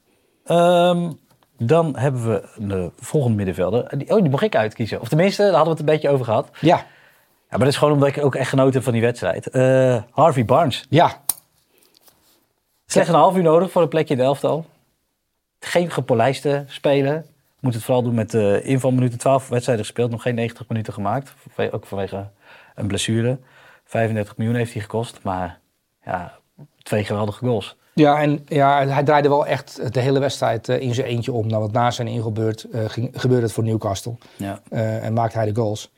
Dan hebben we de volgende middenvelder. Die mag ik uitkiezen. Of tenminste, daar hadden we het een beetje over gehad. Ja. Maar dat is gewoon omdat ik ook echt genoten heb van die wedstrijd. Harvey Barnes. Ja. Slechts een half uur nodig voor een plekje in de elftal. Geen gepolijste speler. Moet het vooral doen met invalminuten. 12 wedstrijden gespeeld, nog geen 90 minuten gemaakt. Ook vanwege een blessure. 35 miljoen heeft hij gekost. Maar ja, 2 geweldige goals. Ja, en hij draaide wel echt de hele wedstrijd in zijn eentje om. Nou, wat na zijn ingebeurd gebeurde het voor Newcastle. Ja. En maakte hij de goals.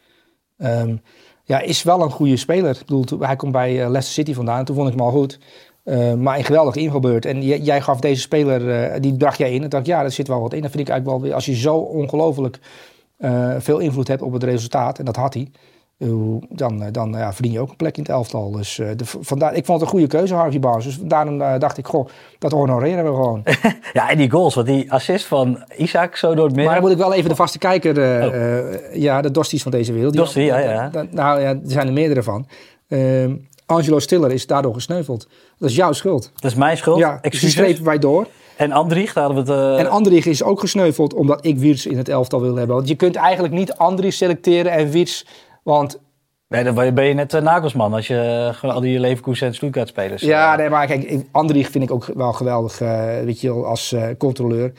Is wel een goede speler. Ik bedoel, hij komt bij Leicester City vandaan. Toen vond ik hem al goed. Maar een geweldig ingebeurd. En jij gaf deze speler, die bracht jij in. En dacht ja, er zit wel wat in. Dat vind ik eigenlijk wel weer, als je zo ongelooflijk veel invloed hebt op het resultaat. En dat had hij. Dan verdien je ook een plek in het elftal. Dus vandaar, ik vond het een goede keuze, Harvey Barnes. Dus daarom dacht ik, dat honoreren we gewoon. Ja, en die goals, want die assist van Isaac zo door het midden. Maar dan moet ik wel even de vaste kijker, de Dostis van deze wereld. Dostie, ja. Er zijn er meerdere van. Angelo Stiller is daardoor gesneuveld. Dat is jouw schuld. Dat is mijn schuld? Ja, dus die strepen wij door. En Andrich, daar hadden we het... En Andrich is ook gesneuveld omdat ik Wirtz in het elftal wil hebben. Want je kunt eigenlijk niet Andrich selecteren en Wirtz... Want... Nee, dan ben je net Nagelsman als je al die Leverkusen en Stuttgart spelers... Ja, nee, maar kijk, Andrich vind ik ook wel geweldig, weet je wel, als controleur.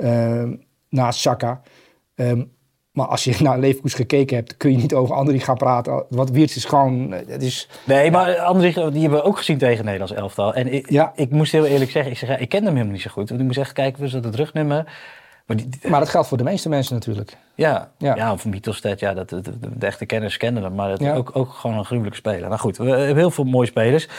Naast Xhaka. Maar als je naar Leverkusen gekeken hebt, kun je niet over Andrich gaan praten. Want Wirtz is gewoon... Nee, maar Andrich, die hebben we ook gezien tegen Nederlands elftal. En ik moest heel eerlijk zeggen, ik kende hem helemaal niet zo goed. Want ik moest echt kijken, was dat het rugnummer... Maar dat geldt voor de meeste mensen natuurlijk. Ja, voor Mittelstedt, de echte kenners kennen hem. Maar ook gewoon een gruwelijke speler. Nou goed, we hebben heel veel mooie spelers.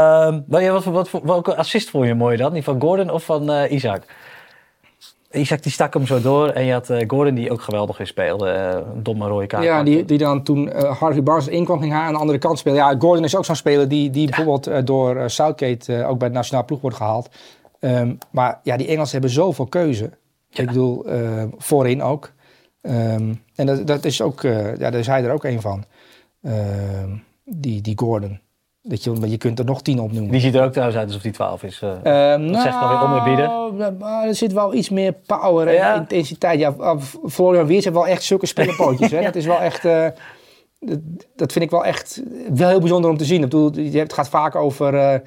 Welke assist vond je mooi dan? Die van Gordon of van Isaac? Isaac die stak hem zo door. En je had Gordon die ook geweldig weer speelde. Een domme rode kaart. Ja, die dan toen Harvey Barnes inkwam, ging hij aan de andere kant spelen. Ja, Gordon is ook zo'n speler die bijvoorbeeld door Southgate ook bij het nationaal ploeg wordt gehaald. Maar ja, die Engelsen hebben zoveel keuze. Ja. Ik bedoel, voorin ook. En dat is ook, daar is hij er ook een van. Die Gordon. Je kunt er nog 10 opnoemen. Die ziet er ook trouwens uit alsof hij 12 is. Dat zegt alweer onderbieden. Maar er zit wel iets meer power en intensiteit. Ja, Florian Wirtz heeft wel echt zulke spellenpootjes. Hè? Dat is wel echt... dat vind ik wel echt wel heel bijzonder om te zien. Ik bedoel, het gaat vaak over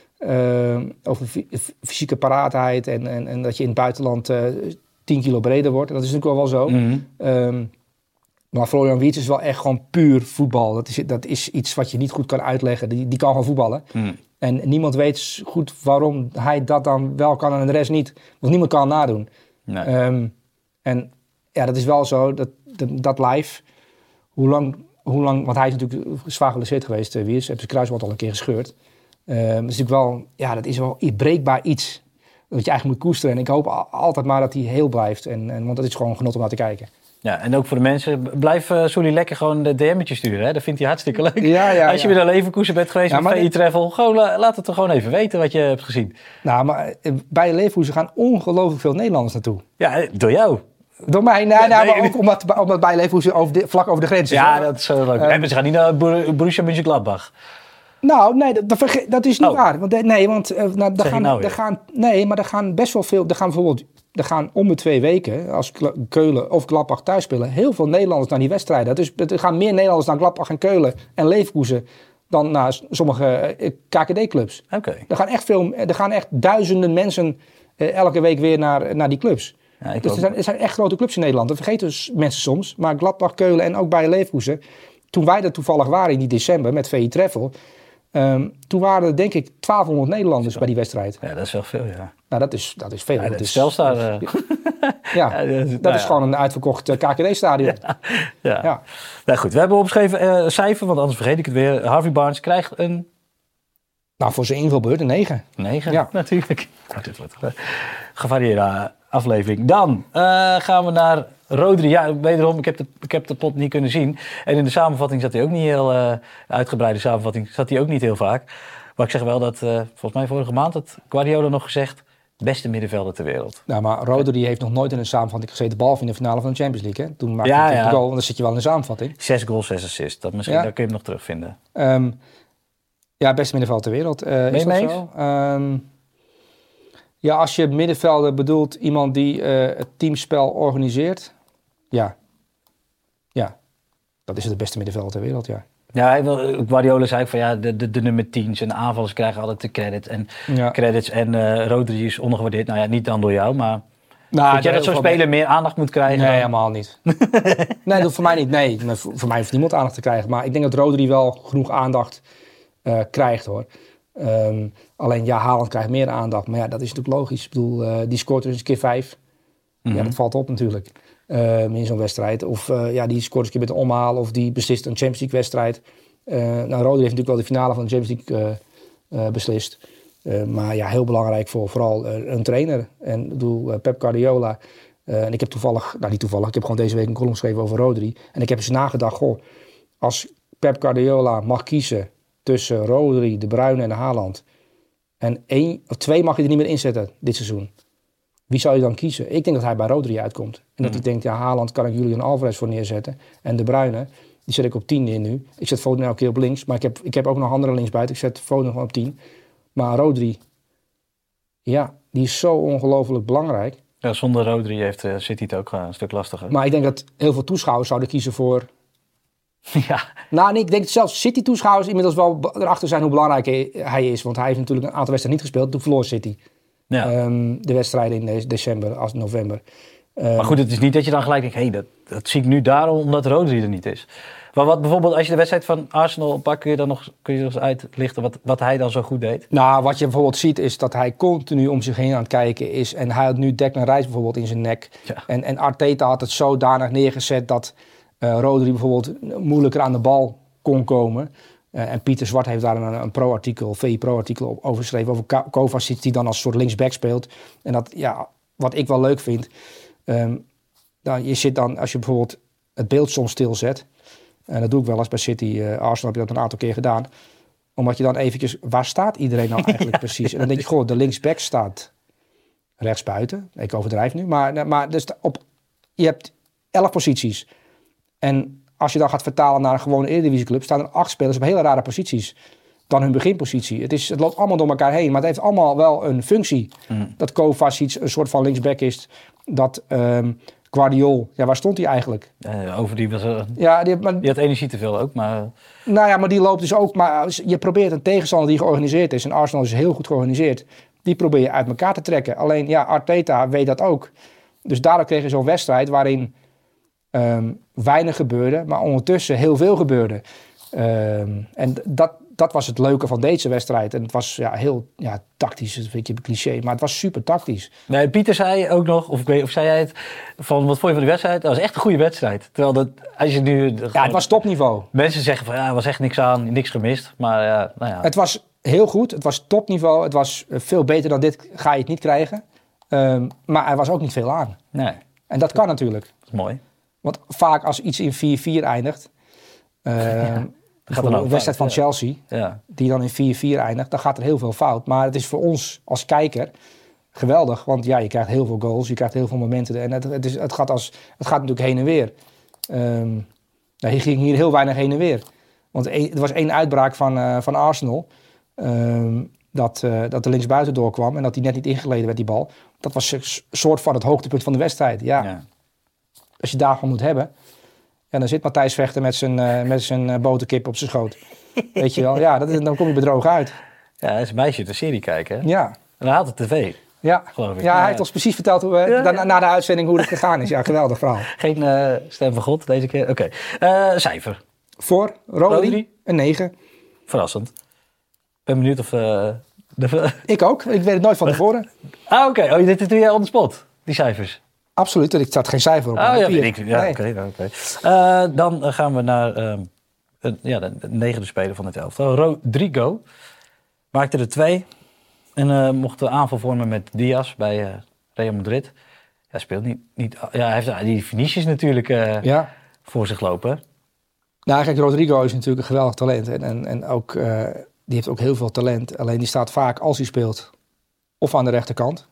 fysieke paraatheid en dat je in het buitenland 10 kilo breder wordt. Dat is natuurlijk wel zo. Mm-hmm. Maar Florian Wirtz is wel echt gewoon puur voetbal. Dat is iets wat je niet goed kan uitleggen. Die kan gewoon voetballen. Mm. En niemand weet goed waarom hij dat dan wel kan en de rest niet. Want niemand kan hem nadoen. Nee. En ja, dat is wel zo. Dat live, hoe lang, want hij is natuurlijk zwaar geblesseerd geweest, Wirtz. Heeft zijn kruisband al een keer gescheurd. Dat is natuurlijk wel, dat is wel breekbaar iets. Dat je eigenlijk moet koesteren. En ik hoop altijd maar dat hij heel blijft. Want dat is gewoon genot om naar te kijken. Ja, en ook voor de mensen, blijf Sully lekker gewoon de DM'tjes sturen. Hè? Dat vindt hij hartstikke leuk. Als je weer naar Leverkusen bent geweest met VI Travel, gewoon, laat het er gewoon even weten wat je hebt gezien. Nou, maar bij Leverkusen gaan ongelooflijk veel Nederlanders naartoe. Ja, door jou. Door mij? Maar ook omdat bij Leverkusen vlak over de grens is. Ja, dat is zo leuk. En ze gaan niet naar Borussia Mönchengladbach. Nou, nee, dat is niet waar. Er gaan best wel veel. Er gaan om de 2 weken, als Keulen of Gladbach thuis spelen, heel veel Nederlanders naar die wedstrijden. Dus er gaan meer Nederlanders naar Gladbach en Keulen en Leverkusen dan naar sommige KKD-clubs. Okay. Er gaan echt duizenden mensen elke week weer naar die clubs. Ja, dus er zijn echt grote clubs in Nederland. Dat vergeten mensen soms. Maar Gladbach, Keulen en ook bij Leverkusen. Toen wij er toevallig waren in die december met VI Travel, toen waren er denk ik 1200 Nederlanders bij die wedstrijd. Ja, dat is wel veel, ja. Nou, dat is veel. Ja, dat is Telstar. Ja, dat is gewoon een uitverkocht KKD-stadion. Ja. Nou goed, we hebben opgeschreven een cijfer, want anders vergeet ik het weer. Harvey Barnes krijgt een... Nou, voor zijn invalbeurt een 9. 9, Ja. natuurlijk. Oh, dit wordt een gevarieerde aflevering. Dan gaan we naar Rodri. Ja, wederom, ik heb de pot niet kunnen zien. En in de samenvatting zat hij ook niet heel... uitgebreide samenvatting zat hij ook niet heel vaak. Maar ik zeg wel dat, volgens mij vorige maand had Guardiola nog gezegd... beste middenvelder ter wereld. Nou, maar Rodri heeft nog nooit in een samenvatting gezeten, behalve in de finale van de Champions League. Hè? Toen maakte hij een goal, want dan zit je wel in een samenvatting. 6 goals, 6 assists. Daar kun je hem nog terugvinden. Ja, beste middenvelder ter wereld. Ben je mee eens? Ja, als je middenvelder bedoelt, iemand die het teamspel organiseert. Ja, dat is het beste middenvelder ter wereld, ja. Ja, Guardiola zei van ja, de nummer 10's en de aanvallers krijgen altijd de credits. En Rodri is ondergewaardeerd. Nou ja, niet dan door jou, maar... Nou, vind jij dat zo'n speler meer aandacht moet krijgen? Nee, helemaal niet. Nee, dat voor mij niet. Nee, voor mij hoeft niemand aandacht te krijgen. Maar ik denk dat Rodri wel genoeg aandacht krijgt, hoor. Alleen, ja, Haaland krijgt meer aandacht. Maar ja, dat is natuurlijk logisch. Ik bedoel, die scoort dus een keer 5. Ja, dat valt op natuurlijk. In zo'n wedstrijd. Of die scoort eens een keer met een omhaal. Of die beslist een Champions League wedstrijd. Rodri heeft natuurlijk wel de finale van de Champions League beslist. Maar ja, heel belangrijk voor vooral een trainer. En ik bedoel, Pep Guardiola. En ik heb niet toevallig, ik heb gewoon deze week een column geschreven over Rodri. En ik heb eens nagedacht, als Pep Guardiola mag kiezen tussen Rodri, De Bruyne en Haaland. En 1 of 2 mag je er niet meer inzetten dit seizoen. Wie zou je dan kiezen? Ik denk dat hij bij Rodri uitkomt. En dat hij denkt, ja, Haaland kan ik Julian Alvarez voor neerzetten. En De Bruyne, die zet ik op 10 in nu. Ik zet Foden elke keer op links. Maar ik heb ook nog andere linksbuiten. Ik zet Foden gewoon op 10. Maar Rodri, ja, die is zo ongelooflijk belangrijk. Ja, zonder Rodri heeft City het ook een stuk lastiger. Maar ik denk dat heel veel toeschouwers zouden kiezen voor... Ja. Nou, nee, ik denk dat zelfs City-toeschouwers inmiddels wel erachter zijn hoe belangrijk hij is. Want hij heeft natuurlijk een aantal wedstrijden niet gespeeld. Toen verloor City. Ja. De wedstrijden in december als november. Maar goed, het is niet dat je dan gelijk denkt... dat zie ik nu daarom omdat Rodri er niet is. Maar wat bijvoorbeeld, als je de wedstrijd van Arsenal oppakt... kun je nog eens uitlichten wat hij dan zo goed deed? Nou, wat je bijvoorbeeld ziet is dat hij continu om zich heen aan het kijken is. En hij had nu Declan Rice bijvoorbeeld in zijn nek. Ja. En Arteta had het zodanig neergezet dat Rodri bijvoorbeeld moeilijker aan de bal kon komen. En Pieter Zwart heeft daar een pro-artikel, VI pro-artikel over geschreven. Over Kovacic die dan als soort linksback speelt. En dat, ja, wat ik wel leuk vind. Je zit dan, als je bijvoorbeeld het beeld soms stilzet... En dat doe ik wel eens bij City. Arsenal heb je dat een aantal keer gedaan. Omdat je dan eventjes... Waar staat iedereen nou eigenlijk precies? En dan denk je, de linksback staat rechtsbuiten. Ik overdrijf nu. Maar dus je hebt 11 posities. En als je dan gaat vertalen naar een gewone Eredivisieclub... staan er 8 spelers op hele rare posities. Dan hun beginpositie. Het loopt allemaal door elkaar heen. Maar het heeft allemaal wel een functie. Dat Kovacic een soort van linksback is. Dat... Guardiol, ja, waar stond hij eigenlijk? Over die was die had energie te veel ook, maar... Nou ja, maar die loopt dus ook... Maar je probeert een tegenstander die georganiseerd is... en Arsenal is heel goed georganiseerd... die probeer je uit elkaar te trekken. Alleen, ja, Arteta weet dat ook. Dus daardoor kreeg je zo'n wedstrijd... waarin weinig gebeurde... maar ondertussen heel veel gebeurde. En dat was het leuke van deze wedstrijd. En het was heel tactisch, dat is een beetje een cliché, maar het was super tactisch. Nee, Pieter zei ook nog, of zei jij het, van wat vond je van de wedstrijd? Dat was echt een goede wedstrijd. Terwijl dat, als je nu... het was topniveau. Mensen zeggen van, er was echt niks aan, niks gemist. Maar Het was heel goed, het was topniveau, het was veel beter dan dit, ga je het niet krijgen. Maar er was ook niet veel aan. Nee. En dat kan natuurlijk. Dat is mooi. Want vaak als iets in 4-4 eindigt... Een wedstrijd van Chelsea, die dan in 4-4 eindigt, dan gaat er heel veel fout. Maar het is voor ons als kijker geweldig, want je krijgt heel veel goals, je krijgt heel veel momenten. En het gaat natuurlijk heen en weer. Hier ging hier heel weinig heen en weer. Want er was 1 uitbraak van Arsenal, dat de linksbuiten doorkwam en dat die net niet ingeleden werd, die bal. Dat was een soort van het hoogtepunt van de wedstrijd. Ja. Als je daarvan moet hebben... En dan zit Matthijs Vechter met zijn boterkip op zijn schoot. Weet je wel? Ja, dan kom je bedrogen uit. Ja, hij is een meisje de serie kijken. Hè? Ja. En hij had de tv. Ja. Geloof ik. Ja, hij heeft ons precies verteld na de uitzending hoe het gegaan is. Ja, geweldig verhaal. Geen stem van God deze keer. Oké. Cijfer. Voor Rodri een 9. Verrassend. Ben benieuwd of... Ik ook. Ik weet het nooit van tevoren. Oké. Oh, dit doe jij on the spot. Die cijfers. Absoluut, er staat geen cijfer op. Oh ja, papier. weet ik. Ja, Nee. oké. Dan gaan we naar de negende speler van het elftal. Rodrigo maakte er 2 en mocht de aanval vormen met Diaz bij Real Madrid. Hij speelt niet. Ja, hij heeft die Vinicius natuurlijk Ja. voor zich lopen. Nou, kijk, Rodrigo is natuurlijk een geweldig talent. En ook, die heeft ook heel veel talent. Alleen die staat vaak, als hij speelt, of aan de rechterkant.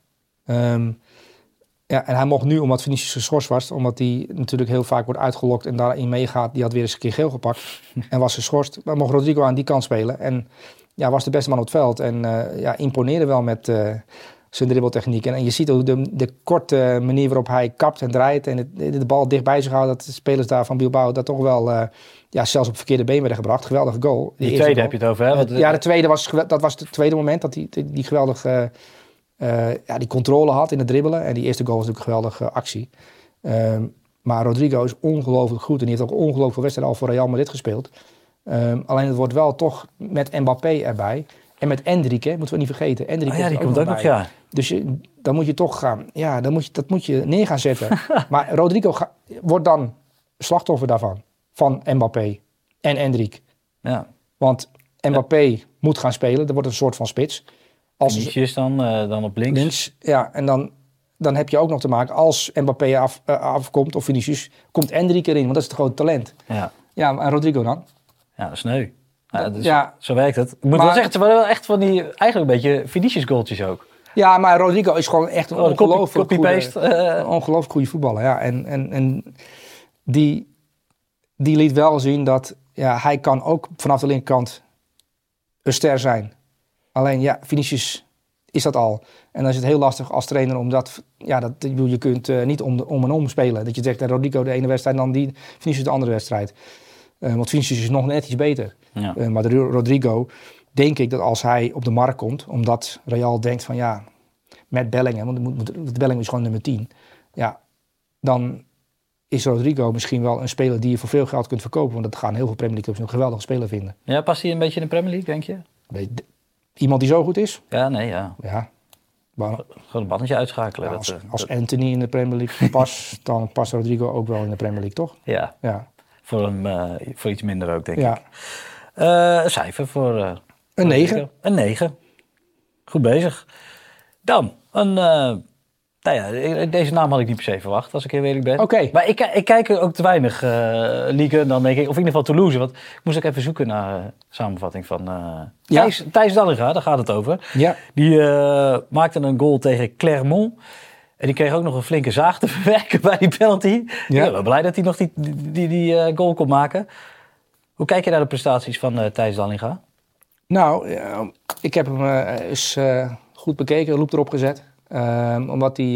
Ja, en hij mocht nu, omdat Vinicius geschorst was, omdat hij natuurlijk heel vaak wordt uitgelokt en daarin meegaat, die had weer eens een keer geel gepakt en was geschorst. Maar mocht Rodrigo aan die kant spelen en ja, was de beste man op het veld en imponeerde wel met zijn dribbeltechniek. En je ziet ook de korte manier waarop hij kapt en draait en de bal dicht bij zich houdt, dat de spelers daar van Bilbao dat toch wel zelfs op het verkeerde been werden gebracht. Geweldige goal. Die tweede heb je het over, hè? Ja, de tweede dat was het tweede moment dat die geweldig die controle had in het dribbelen. En die eerste goal was natuurlijk een geweldige actie. Maar Rodrigo is ongelooflijk goed. En die heeft ook ongelooflijk veel wedstrijden al voor Real Madrid gespeeld. Alleen het wordt wel toch met Mbappé erbij. En met Endrick, moeten we niet vergeten. Endrick die komt ook nog, ja. Dus dan moet je toch gaan. Ja, dat moet je neer gaan zetten. Maar Rodrigo wordt dan slachtoffer daarvan. Van Mbappé en Endrick. Ja. Want Mbappé moet gaan spelen. Er wordt een soort van spits. Vinicius dan op links. Ja, en dan heb je ook nog te maken, als Mbappé afkomt, of Vinicius, komt Endrick erin, want dat is het grote talent. Ja, en Rodrigo dan? Ja, sneu. Ja, dus ja. Zo werkt het. Ik moet wel zeggen, het waren wel echt van die, eigenlijk een beetje Vinicius goaltjes ook. Ja, maar Rodrigo is gewoon echt een ongelooflijk goede voetballer. Ja. En die liet wel zien dat hij kan ook vanaf de linkerkant een ster zijn. Alleen ja, Vinicius is dat al. En dan is het heel lastig als trainer omdat je kunt niet om en om spelen. Dat je zegt, Rodrigo de ene wedstrijd en dan Vinicius de andere wedstrijd. Want Vinicius is nog net iets beter. Ja. Maar Rodrigo, denk ik dat als hij op de markt komt, omdat Real denkt van met Bellingham, want Bellingham is gewoon nummer 10. Ja, dan is Rodrigo misschien wel een speler die je voor veel geld kunt verkopen. Want dat gaan heel veel Premier League clubs een geweldige speler vinden. Ja, past hij een beetje in de Premier League, denk je? Iemand die zo goed is? Ja, nee, ja. Maar gewoon een bannetje uitschakelen. Ja, als Anthony in de Premier League past, dan past Rodrigo ook wel in de Premier League, toch? Ja. Voor iets minder ook, denk ik. Een cijfer voor... een 9. Een 9. Goed bezig. Dan, deze naam had ik niet per se verwacht, als ik heel eerlijk ben. Okay. Maar ik kijk er ook te weinig Ligue, dan denk ik, of in ieder geval Toulouse. Want ik moest ook even zoeken naar samenvatting van Thijs Dallinga, daar gaat het over. Ja. Die maakte een goal tegen Clermont. En die kreeg ook nog een flinke zaag te verwerken bij die penalty. Ja. Ik ben wel blij dat hij nog die goal kon maken. Hoe kijk je naar de prestaties van Thijs Dallinga? Nou, ik heb hem eens goed bekeken, loop erop gezet. Omdat hij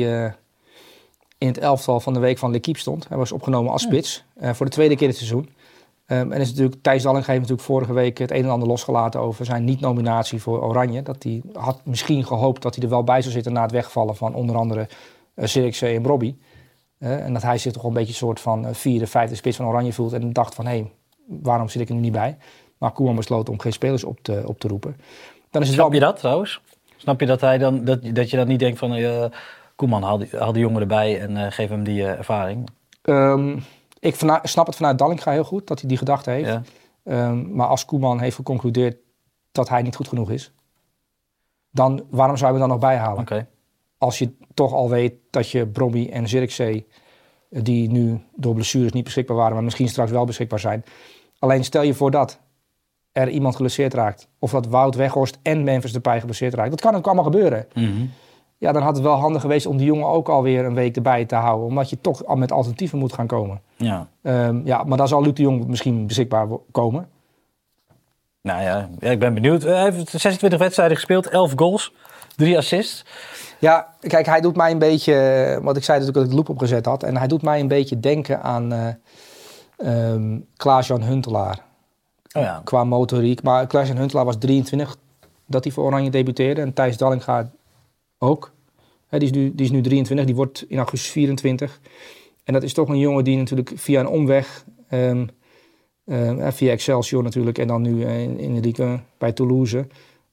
in het elftal van de week van L'Équipe stond. Hij was opgenomen als spits voor de tweede keer dit seizoen. En is natuurlijk, Thijs Dallinga heeft natuurlijk vorige week het een en ander losgelaten over zijn niet-nominatie voor Oranje. Dat hij had misschien gehoopt dat hij er wel bij zou zitten na het wegvallen van onder andere Zirkzee en Brobby. En dat hij zich toch een beetje een soort van vierde, vijfde spits van Oranje voelt. En dacht van, hé, waarom zit ik er nu niet bij? Maar Koeman besloot om geen spelers op te roepen. Dan is het Snap je dat trouwens? Snap je dat hij dan dat je dan niet denkt van Koeman, haal die jongen erbij en geef hem die ervaring? Ik snap het vanuit Dallinga heel goed dat hij die gedachte heeft. Ja. Maar als Koeman heeft geconcludeerd dat hij niet goed genoeg is, dan waarom zou je hem dan nog bijhalen? Okay. Als je toch al weet dat je Brobby en Zirkzee, die nu door blessures niet beschikbaar waren, maar misschien straks wel beschikbaar zijn. Alleen stel je voor dat er iemand geblesseerd raakt. Of dat Wout Weghorst en Memphis Depay geblesseerd raakt. Dat kan ook allemaal gebeuren. Mm-hmm. Ja, dan had het wel handig geweest om die jongen ook alweer een week erbij te houden. Omdat je toch al met alternatieven moet gaan komen. Ja. Maar dan zal Luc de Jong misschien beschikbaar komen. Nou ja, ik ben benieuwd. Hij heeft 26 wedstrijden gespeeld, 11 goals, 3 assists. Ja, kijk, hij doet mij een beetje, wat ik zei natuurlijk dat ik de loop opgezet had. En hij doet mij een beetje denken aan Klaas-Jan Huntelaar. Oh ja. Qua motoriek. Maar Klaas-Jan Huntelaar was 23 dat hij voor Oranje debuteerde. En Thijs Dallinga ook. Die is nu 23, die wordt in augustus 24. En dat is toch een jongen die natuurlijk via een omweg, via Excelsior natuurlijk, en dan nu in de Ligue bij Toulouse,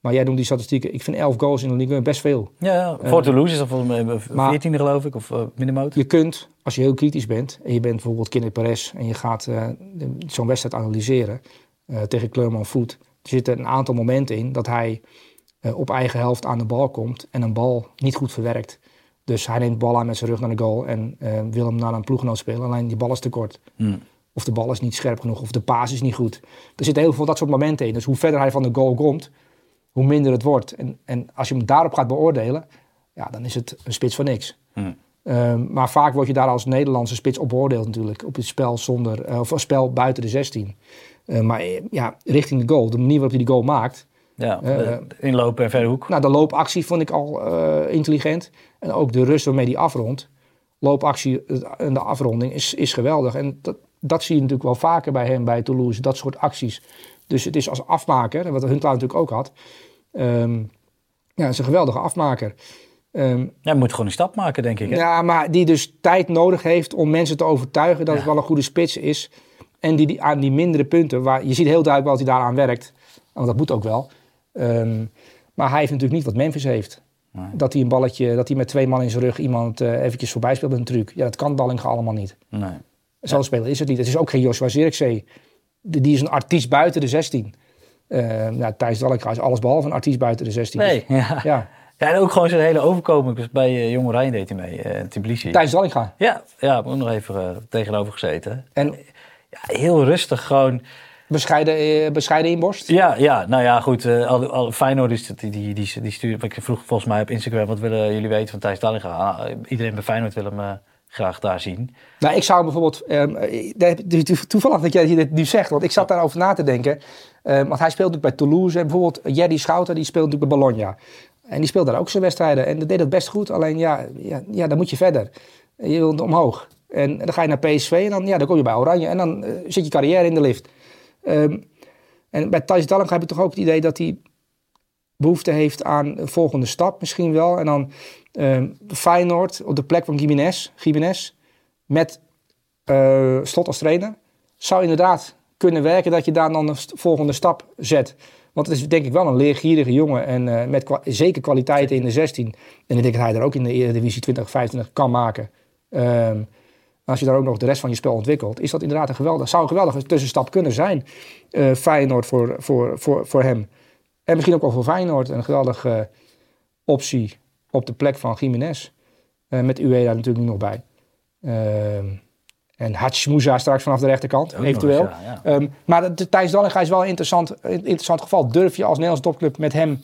Maar jij noemt die statistieken. Ik vind 11 goals in de Ligue best veel. Ja, voor Toulouse is dat volgens mij 14e geloof ik, of middenmoot. Je kunt, als je heel kritisch bent, en je bent bijvoorbeeld Kenneth Perez en je gaat zo'n wedstrijd analyseren tegen Clermont Foot. Er zitten een aantal momenten in dat hij op eigen helft aan de bal komt en een bal niet goed verwerkt. Dus hij neemt de bal aan met zijn rug naar de goal en wil hem naar een ploeggenoot spelen. Alleen die bal is te kort. Of de bal is niet scherp genoeg, of de paas is niet goed. Er zitten heel veel dat soort momenten in. Dus hoe verder hij van de goal komt, hoe minder het wordt. En als je hem daarop gaat beoordelen, ja, dan is het een spits van niks. Maar vaak word je daar als Nederlandse spits op beoordeeld natuurlijk. Op het spel of een spel buiten de 16. Maar ja, richting de goal, de manier waarop hij die goal maakt. Ja, inlopen en verre hoek. Nou, de loopactie vond ik al intelligent. En ook de rust waarmee hij afrondt. Loopactie en de afronding is geweldig. En dat zie je natuurlijk wel vaker bij hem, bij Toulouse. Dat soort acties. Dus het is als afmaker, wat Huntelaar natuurlijk ook had. Ja, het is een geweldige afmaker. Ja, moet gewoon een stap maken, denk ik. Hè? Ja, maar die dus tijd nodig heeft om mensen te overtuigen dat het wel een goede spits is. En die aan die mindere punten, waar je ziet heel duidelijk wat hij daaraan werkt. Want dat moet ook wel. Maar hij heeft natuurlijk niet wat Memphis heeft. Nee. Dat hij een balletje, dat hij met 2 man in zijn rug iemand eventjes voorbij speelt met een truc. Ja, dat kan Dallinga allemaal niet. Nee. Zo'n speler is het niet. Het is ook geen Joshua Zirkzee. Die is een artiest buiten de 16. Thijs Dallinga is alles behalve een artiest buiten de 16. Nee, ja. Ja, en ook gewoon zijn hele overkoming. Bij Jong Oranje deed hij mee, Tbilisi. Thijs Dallinga? Ja, heb ik nog even tegenover gezeten. En ja, heel rustig gewoon. Bescheiden inborst? Ja, nou ja, goed. Feyenoord die stuurt. Ik vroeg volgens mij op Instagram, wat willen jullie weten van Thijs Dallinga? Iedereen bij Feyenoord wil hem graag daar zien. Nou, ik zou bijvoorbeeld... toevallig dat jij dit nu zegt, want ik zat daarover na te denken. Want hij speelt natuurlijk bij Toulouse. En bijvoorbeeld Jerry Schouten, die speelt natuurlijk bij Bologna. En die speelt daar ook zijn wedstrijden. En dat deed het best goed. Alleen ja, dan moet je verder. Je wilt omhoog. En dan ga je naar PSV en dan kom je bij Oranje. En dan zit je carrière in de lift. En bij Thijs Dallinga heb ik toch ook het idee dat hij behoefte heeft aan een volgende stap misschien wel. En dan Feyenoord op de plek van Gimenez met Slot als trainer. Zou inderdaad kunnen werken dat je daar dan een volgende stap zet. Want het is denk ik wel een leergierige jongen en met zeker kwaliteiten in de 16. En ik denk dat hij er ook in de Eredivisie 2025 kan maken. Als je daar ook nog de rest van je spel ontwikkelt, is dat inderdaad een geweldige tussenstap kunnen zijn. Feyenoord voor hem. En misschien ook wel voor Feyenoord een geweldige optie op de plek van Gimenez. Met Ueda natuurlijk nu nog bij. En Hatschmouza straks vanaf de rechterkant, ook eventueel. Ja. Maar Thijs Dallinga is wel een interessant geval. Durf je als Nederlandse topclub met hem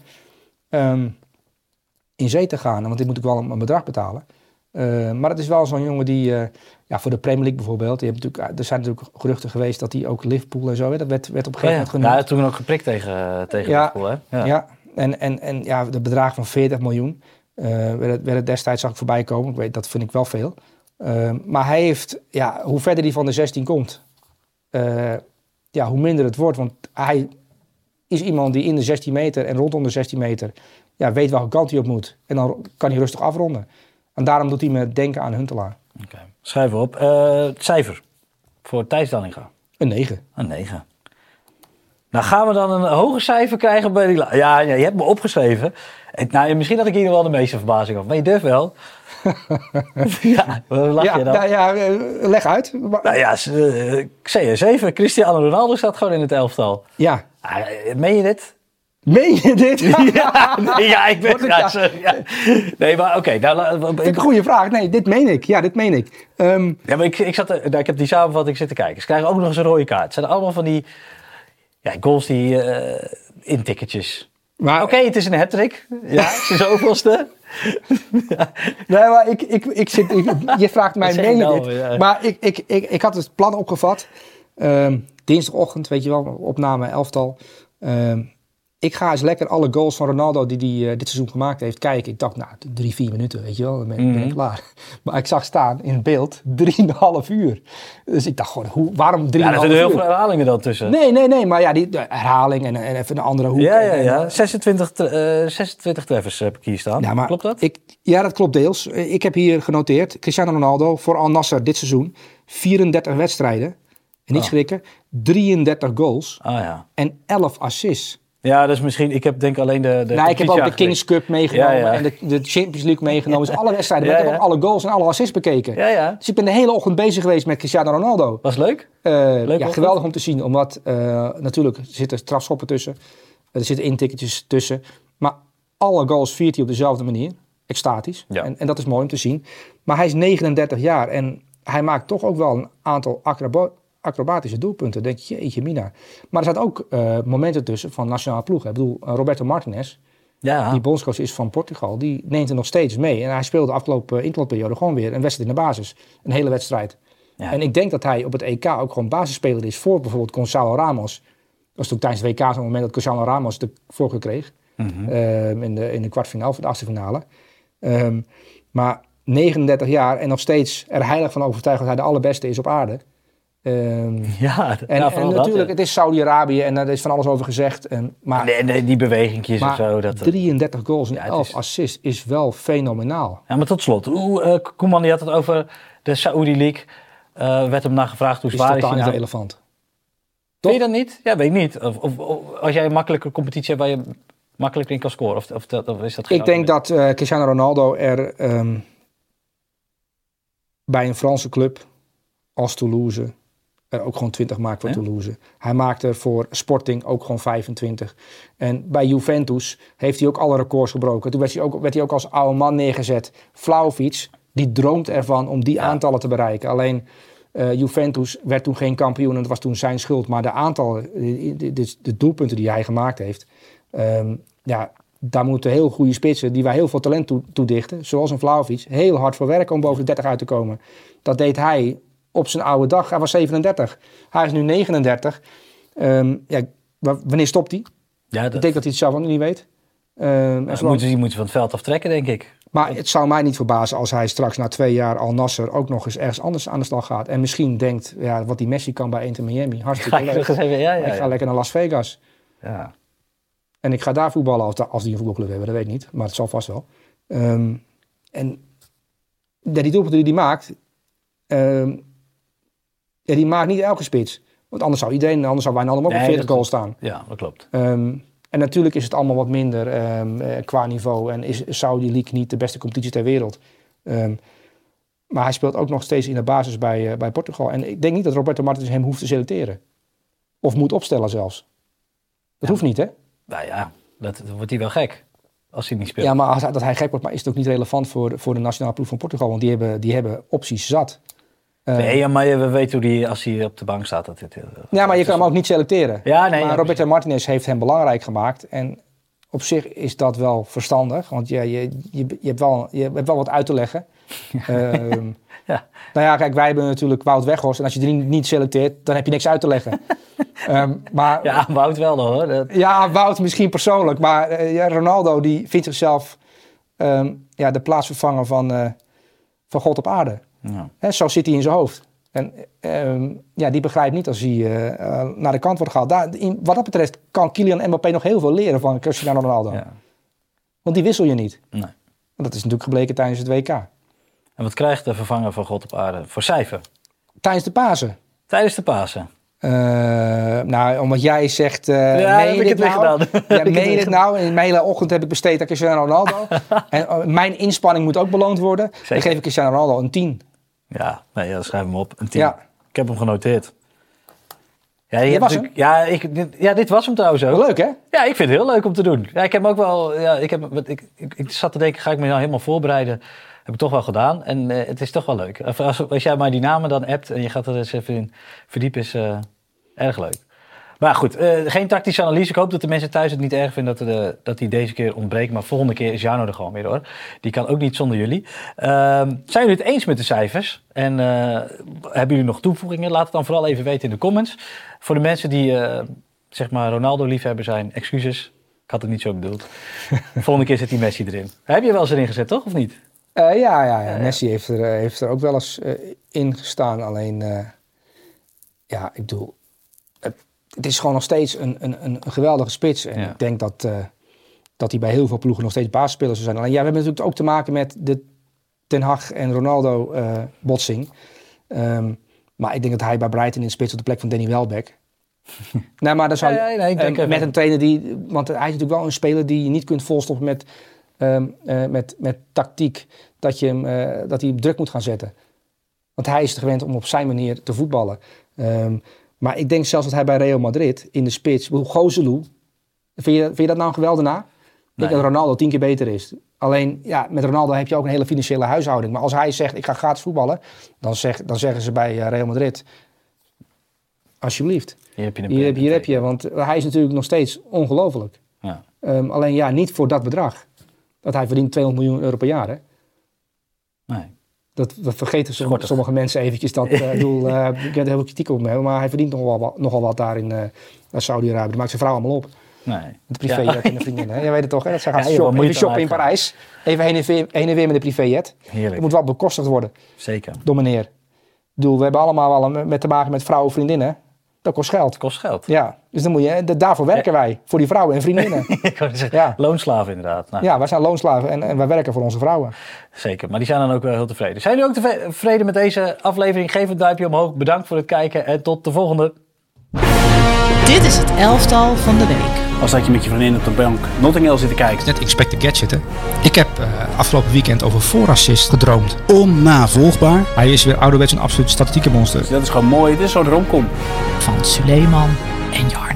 in zee te gaan? Want dit moet ik wel een bedrag betalen. Maar het is wel zo'n jongen die, voor de Premier League bijvoorbeeld, er zijn natuurlijk geruchten geweest dat hij ook Liverpool en zo, dat werd op een gegeven moment genoemd. Ja, toen ook geprikt tegen Liverpool, hè? Ja. En de bedrag van 40 miljoen werd het destijds, zag ik voorbij komen. Dat vind ik wel veel. Maar hij heeft, hoe verder hij van de 16 komt, hoe minder het wordt. Want hij is iemand die in de 16 meter en rondom de 16 meter weet welke kant hij op moet. En dan kan hij rustig afronden. En daarom doet hij me denken aan Huntelaar. Okay. Schrijven we op. Het cijfer voor Thijs Dallinga. Een 9. Een 9. Nou, gaan we dan een hoger cijfer krijgen bij die... Ja, je hebt me opgeschreven. Misschien had ik hier wel de meeste verbazing over. Maar je durft wel. Ja, wat lach je dan? Leg uit. Nou ja, CR7. Cristiano Ronaldo staat gewoon in het elftal. Ja. Meen je dit? Meen je dit? Ja, ik weet het. Ja. Nee, maar oké. Vind ik een goede vraag. Nee, dit meen ik. Ja, dit meen ik. Ja, maar ik heb die samenvatting zitten kijken. Ze krijgen ook nog eens een rode kaart. Het zijn allemaal van die goals die intikketjes. Oké, het is een hat-trick. Ja, het is de zoveelste. Ja. Nee, maar je vraagt mij, meen je dit? Ja. Maar ik had het plan opgevat. Dinsdagochtend, weet je wel, opname elftal. Ik ga eens lekker alle goals van Ronaldo die hij dit seizoen gemaakt heeft kijken. Ik dacht, 3-4 minuten, weet je wel, dan ben ik klaar. Maar ik zag staan in beeld 3,5 uur. Dus ik dacht gewoon, waarom 3,5 uur? Ja, er zitten heel veel herhalingen dan tussen. Nee, maar die herhaling en even een andere hoek. Ja. 26 treffers heb ik hier staan. Ja, maar klopt dat? Dat klopt deels. Ik heb hier genoteerd, Cristiano Ronaldo voor Al Nassr dit seizoen. 34 wedstrijden. En niet schrikken, 33 goals en 11 assists. Ja, dus misschien... Ik heb denk alleen de ik heb ook de Kings Cup meegenomen en de Champions League meegenomen. Dus alle wedstrijden. Maar ik heb ook alle goals en alle assists bekeken. Ja. Dus ik ben de hele ochtend bezig geweest met Cristiano Ronaldo. Was leuk? Geweldig om te zien. Omdat natuurlijk er zitten strafschoppen tussen. Er zitten intikketjes tussen. Maar alle goals viert hij op dezelfde manier. Extatisch. Ja. En dat is mooi om te zien. Maar hij is 39 jaar en hij maakt toch ook wel een aantal acrobatische doelpunten. Denk je, jeetje mina. Maar er zaten ook momenten tussen van nationale ploeg. Ik bedoel, Roberto Martinez, die bondscoach is van Portugal, die neemt er nog steeds mee. En hij speelde de afgelopen interlandperiode gewoon weer een wedstrijd in de basis. Een hele wedstrijd. Ja. En ik denk dat hij op het EK ook gewoon basisspeler is voor bijvoorbeeld Gonçalo Ramos. Dat was toen tijdens het WK zo'n moment dat Gonçalo Ramos de voorkeur kreeg. In de kwartfinale of de achtste finale. Maar 39 jaar en nog steeds er heilig van overtuigd dat hij de allerbeste is op aarde. En natuurlijk, het is Saudi-Arabië en daar is van alles over gezegd. Maar die bewegingjes en zo. 33 goals en 11 assists is wel fenomenaal. Ja, maar tot slot, Koeman die had het over de Saudi League. Werd hem naar gevraagd hoe zwaar is hij nou? Relevant. Weet je dat niet? Ja, weet ik niet. Of als jij een makkelijke competitie hebt waar je makkelijker in kan scoren. Of is dat geen Ik denk dat Cristiano Ronaldo er bij een Franse club als Toulouse er ook gewoon 20 maakt voor Toulouse. Hij maakte voor Sporting ook gewoon 25. En bij Juventus heeft hij ook alle records gebroken. Toen werd hij ook als oude man neergezet. Vlahovic, die droomt ervan om die aantallen te bereiken. Alleen Juventus werd toen geen kampioen en dat was toen zijn schuld. Maar de aantallen, de doelpunten die hij gemaakt heeft, daar moeten heel goede spitsen die wij heel veel talent toedichten, zoals een Vlahovic, heel hard voor werken om boven de 30 uit te komen. Dat deed hij op zijn oude dag. Hij was 37. Hij is nu 39. Wanneer stopt hij? Ja, Ik denk dat hij het zelf ook niet weet. Die moeten van het veld aftrekken, denk ik. Maar het zou mij niet verbazen als hij straks na 2 jaar Al Nassr ook nog eens ergens anders aan de slag gaat. En misschien denkt, wat die Messi kan bij Inter Miami. Hartstikke leuk. Ik ga lekker naar Las Vegas. Ja. En ik ga daar voetballen als die een voetbalclub hebben. Dat weet ik niet. Maar het zal vast wel. En die doelpunten die hij maakt, die maakt niet elke spits. Want anders zou Wijnaldum ook op 40 goals staan. Ja, dat klopt. En natuurlijk is het allemaal wat minder qua niveau. En is Saudi League niet de beste competitie ter wereld. Maar hij speelt ook nog steeds in de basis bij Portugal. En ik denk niet dat Roberto Martinez hem hoeft te selecteren. Of moet opstellen zelfs. Dat hoeft niet, hè? Nou ja, dat wordt hij wel gek. Als hij niet speelt. Ja, maar dat hij gek wordt, maar is het ook niet relevant voor de nationale ploeg van Portugal. Want die hebben opties zat. Maar we weten hoe die, als hij op de bank staat... maar je kan hem ook niet selecteren. Maar Roberto Martinez heeft hem belangrijk gemaakt. En op zich is dat wel verstandig. Want je hebt wel wat uit te leggen. Nou ja, kijk, wij hebben natuurlijk Wout Weghorst. En als je die niet selecteert, dan heb je niks uit te leggen. Ja, Wout wel hoor. Ja, Wout misschien persoonlijk. Maar Ronaldo die vindt zichzelf de plaatsvervanger van God op aarde. Ja. Zo zit hij in zijn hoofd. En die begrijpt niet als hij naar de kant wordt gehaald. Wat dat betreft kan Kylian Mbappé nog heel veel leren van Cristiano Ronaldo. Ja. Want die wissel je niet. Nee. Want dat is natuurlijk gebleken tijdens het WK. En wat krijgt de vervanger van God op aarde voor cijfer? Tijdens de Pasen. Tijdens de Pasen. Omdat jij zegt, meen je dit nou? Ja, meen je dit nou? En mijn hele ochtend heb ik besteed aan Cristiano Ronaldo. En mijn inspanning moet ook beloond worden. Zeker. Dan geef ik Cristiano Ronaldo een 10. Ja, dan schrijf hem op. Een 10. Ja. Ik heb hem genoteerd. Ja, dit was hem? Dit was hem trouwens ook. Wel leuk, hè? Ja, ik vind het heel leuk om te doen. Ja, ik heb hem ook wel... Ja, ik zat te denken, ga ik me nou helemaal voorbereiden? Heb ik toch wel gedaan. En het is toch wel leuk. Als jij mij die namen dan appt en je gaat er eens even in verdiepen, is erg leuk. Maar goed, geen tactische analyse. Ik hoop dat de mensen thuis het niet erg vinden dat die deze keer ontbreekt. Maar volgende keer is Jarno er gewoon weer hoor. Die kan ook niet zonder jullie. Zijn jullie het eens met de cijfers? En hebben jullie nog toevoegingen? Laat het dan vooral even weten in de comments. Voor de mensen die Ronaldo-liefhebber zijn, excuses. Ik had het niet zo bedoeld. Volgende keer zit die Messi erin. Heb je wel eens erin gezet, toch? Of niet? Ja. Messi heeft er ook wel eens in gestaan. Alleen, ik bedoel... Het is gewoon nog steeds een geweldige spits. En ik denk dat hij bij heel veel ploegen nog steeds basisspeler zou zijn. Alleen we hebben natuurlijk ook te maken met de Ten Hag en Ronaldo botsing. Maar ik denk dat hij bij Brighton in de spits op de plek van Danny Welbeck Nee, maar dan zou Nee, ik denk even. met een trainer die... Want hij is natuurlijk wel een speler die je niet kunt volstoppen met tactiek. Dat hij hem druk moet gaan zetten. Want hij is gewend om op zijn manier te voetballen. Maar ik denk zelfs dat hij bij Real Madrid in de spits... Gozelu, vind je dat nou een geweldenaar? Ik denk dat Ronaldo 10 keer beter is. Alleen, ja, met Ronaldo heb je ook een hele financiële huishouding. Maar als hij zegt, ik ga gratis voetballen... dan zeggen ze bij Real Madrid... Alsjeblieft. Hier heb je. Want hij is natuurlijk nog steeds ongelooflijk. Ja. Alleen ja, niet voor dat bedrag. Dat hij verdient 200 miljoen euro per jaar. Hè? Nee. Dat vergeten sommige mensen eventjes. Ik heb er heel kritiek op hem. Maar hij verdient nogal wat daar in Saudi-Arabië. Dat maakt zijn vrouw allemaal op. Nee. Met de privéjet en de vriendin. Hè? Je weet het toch, hè? Dat zij gaat shoppen in Parijs. Even heen en weer met de privéjet. Heerlijk. Dat moet wel bekostigd worden. Zeker. Door meneer. We hebben allemaal wel met te maken met vrouwen en vriendinnen. Dat kost geld. Kost geld. Ja, dus dan moet je, daarvoor werken wij. Voor die vrouwen en vriendinnen. Ja. Loonslaven inderdaad. Nou. Ja, wij zijn loonslaven en wij werken voor onze vrouwen. Zeker, maar die zijn dan ook wel heel tevreden. Zijn jullie ook tevreden met deze aflevering? Geef een duimpje omhoog. Bedankt voor het kijken en tot de volgende. Dit is het elftal van de week. Als dat je met je vriendin op de bank Notting Hill zit te kijken. Net Expected Gadget, hè. Ik heb afgelopen weekend over voorassist gedroomd. Onnavolgbaar. Hij is weer ouderwets een absoluut statistieke monster. Dat is gewoon mooi. Dit is zo'n romcom. Van Suleiman en Jarno.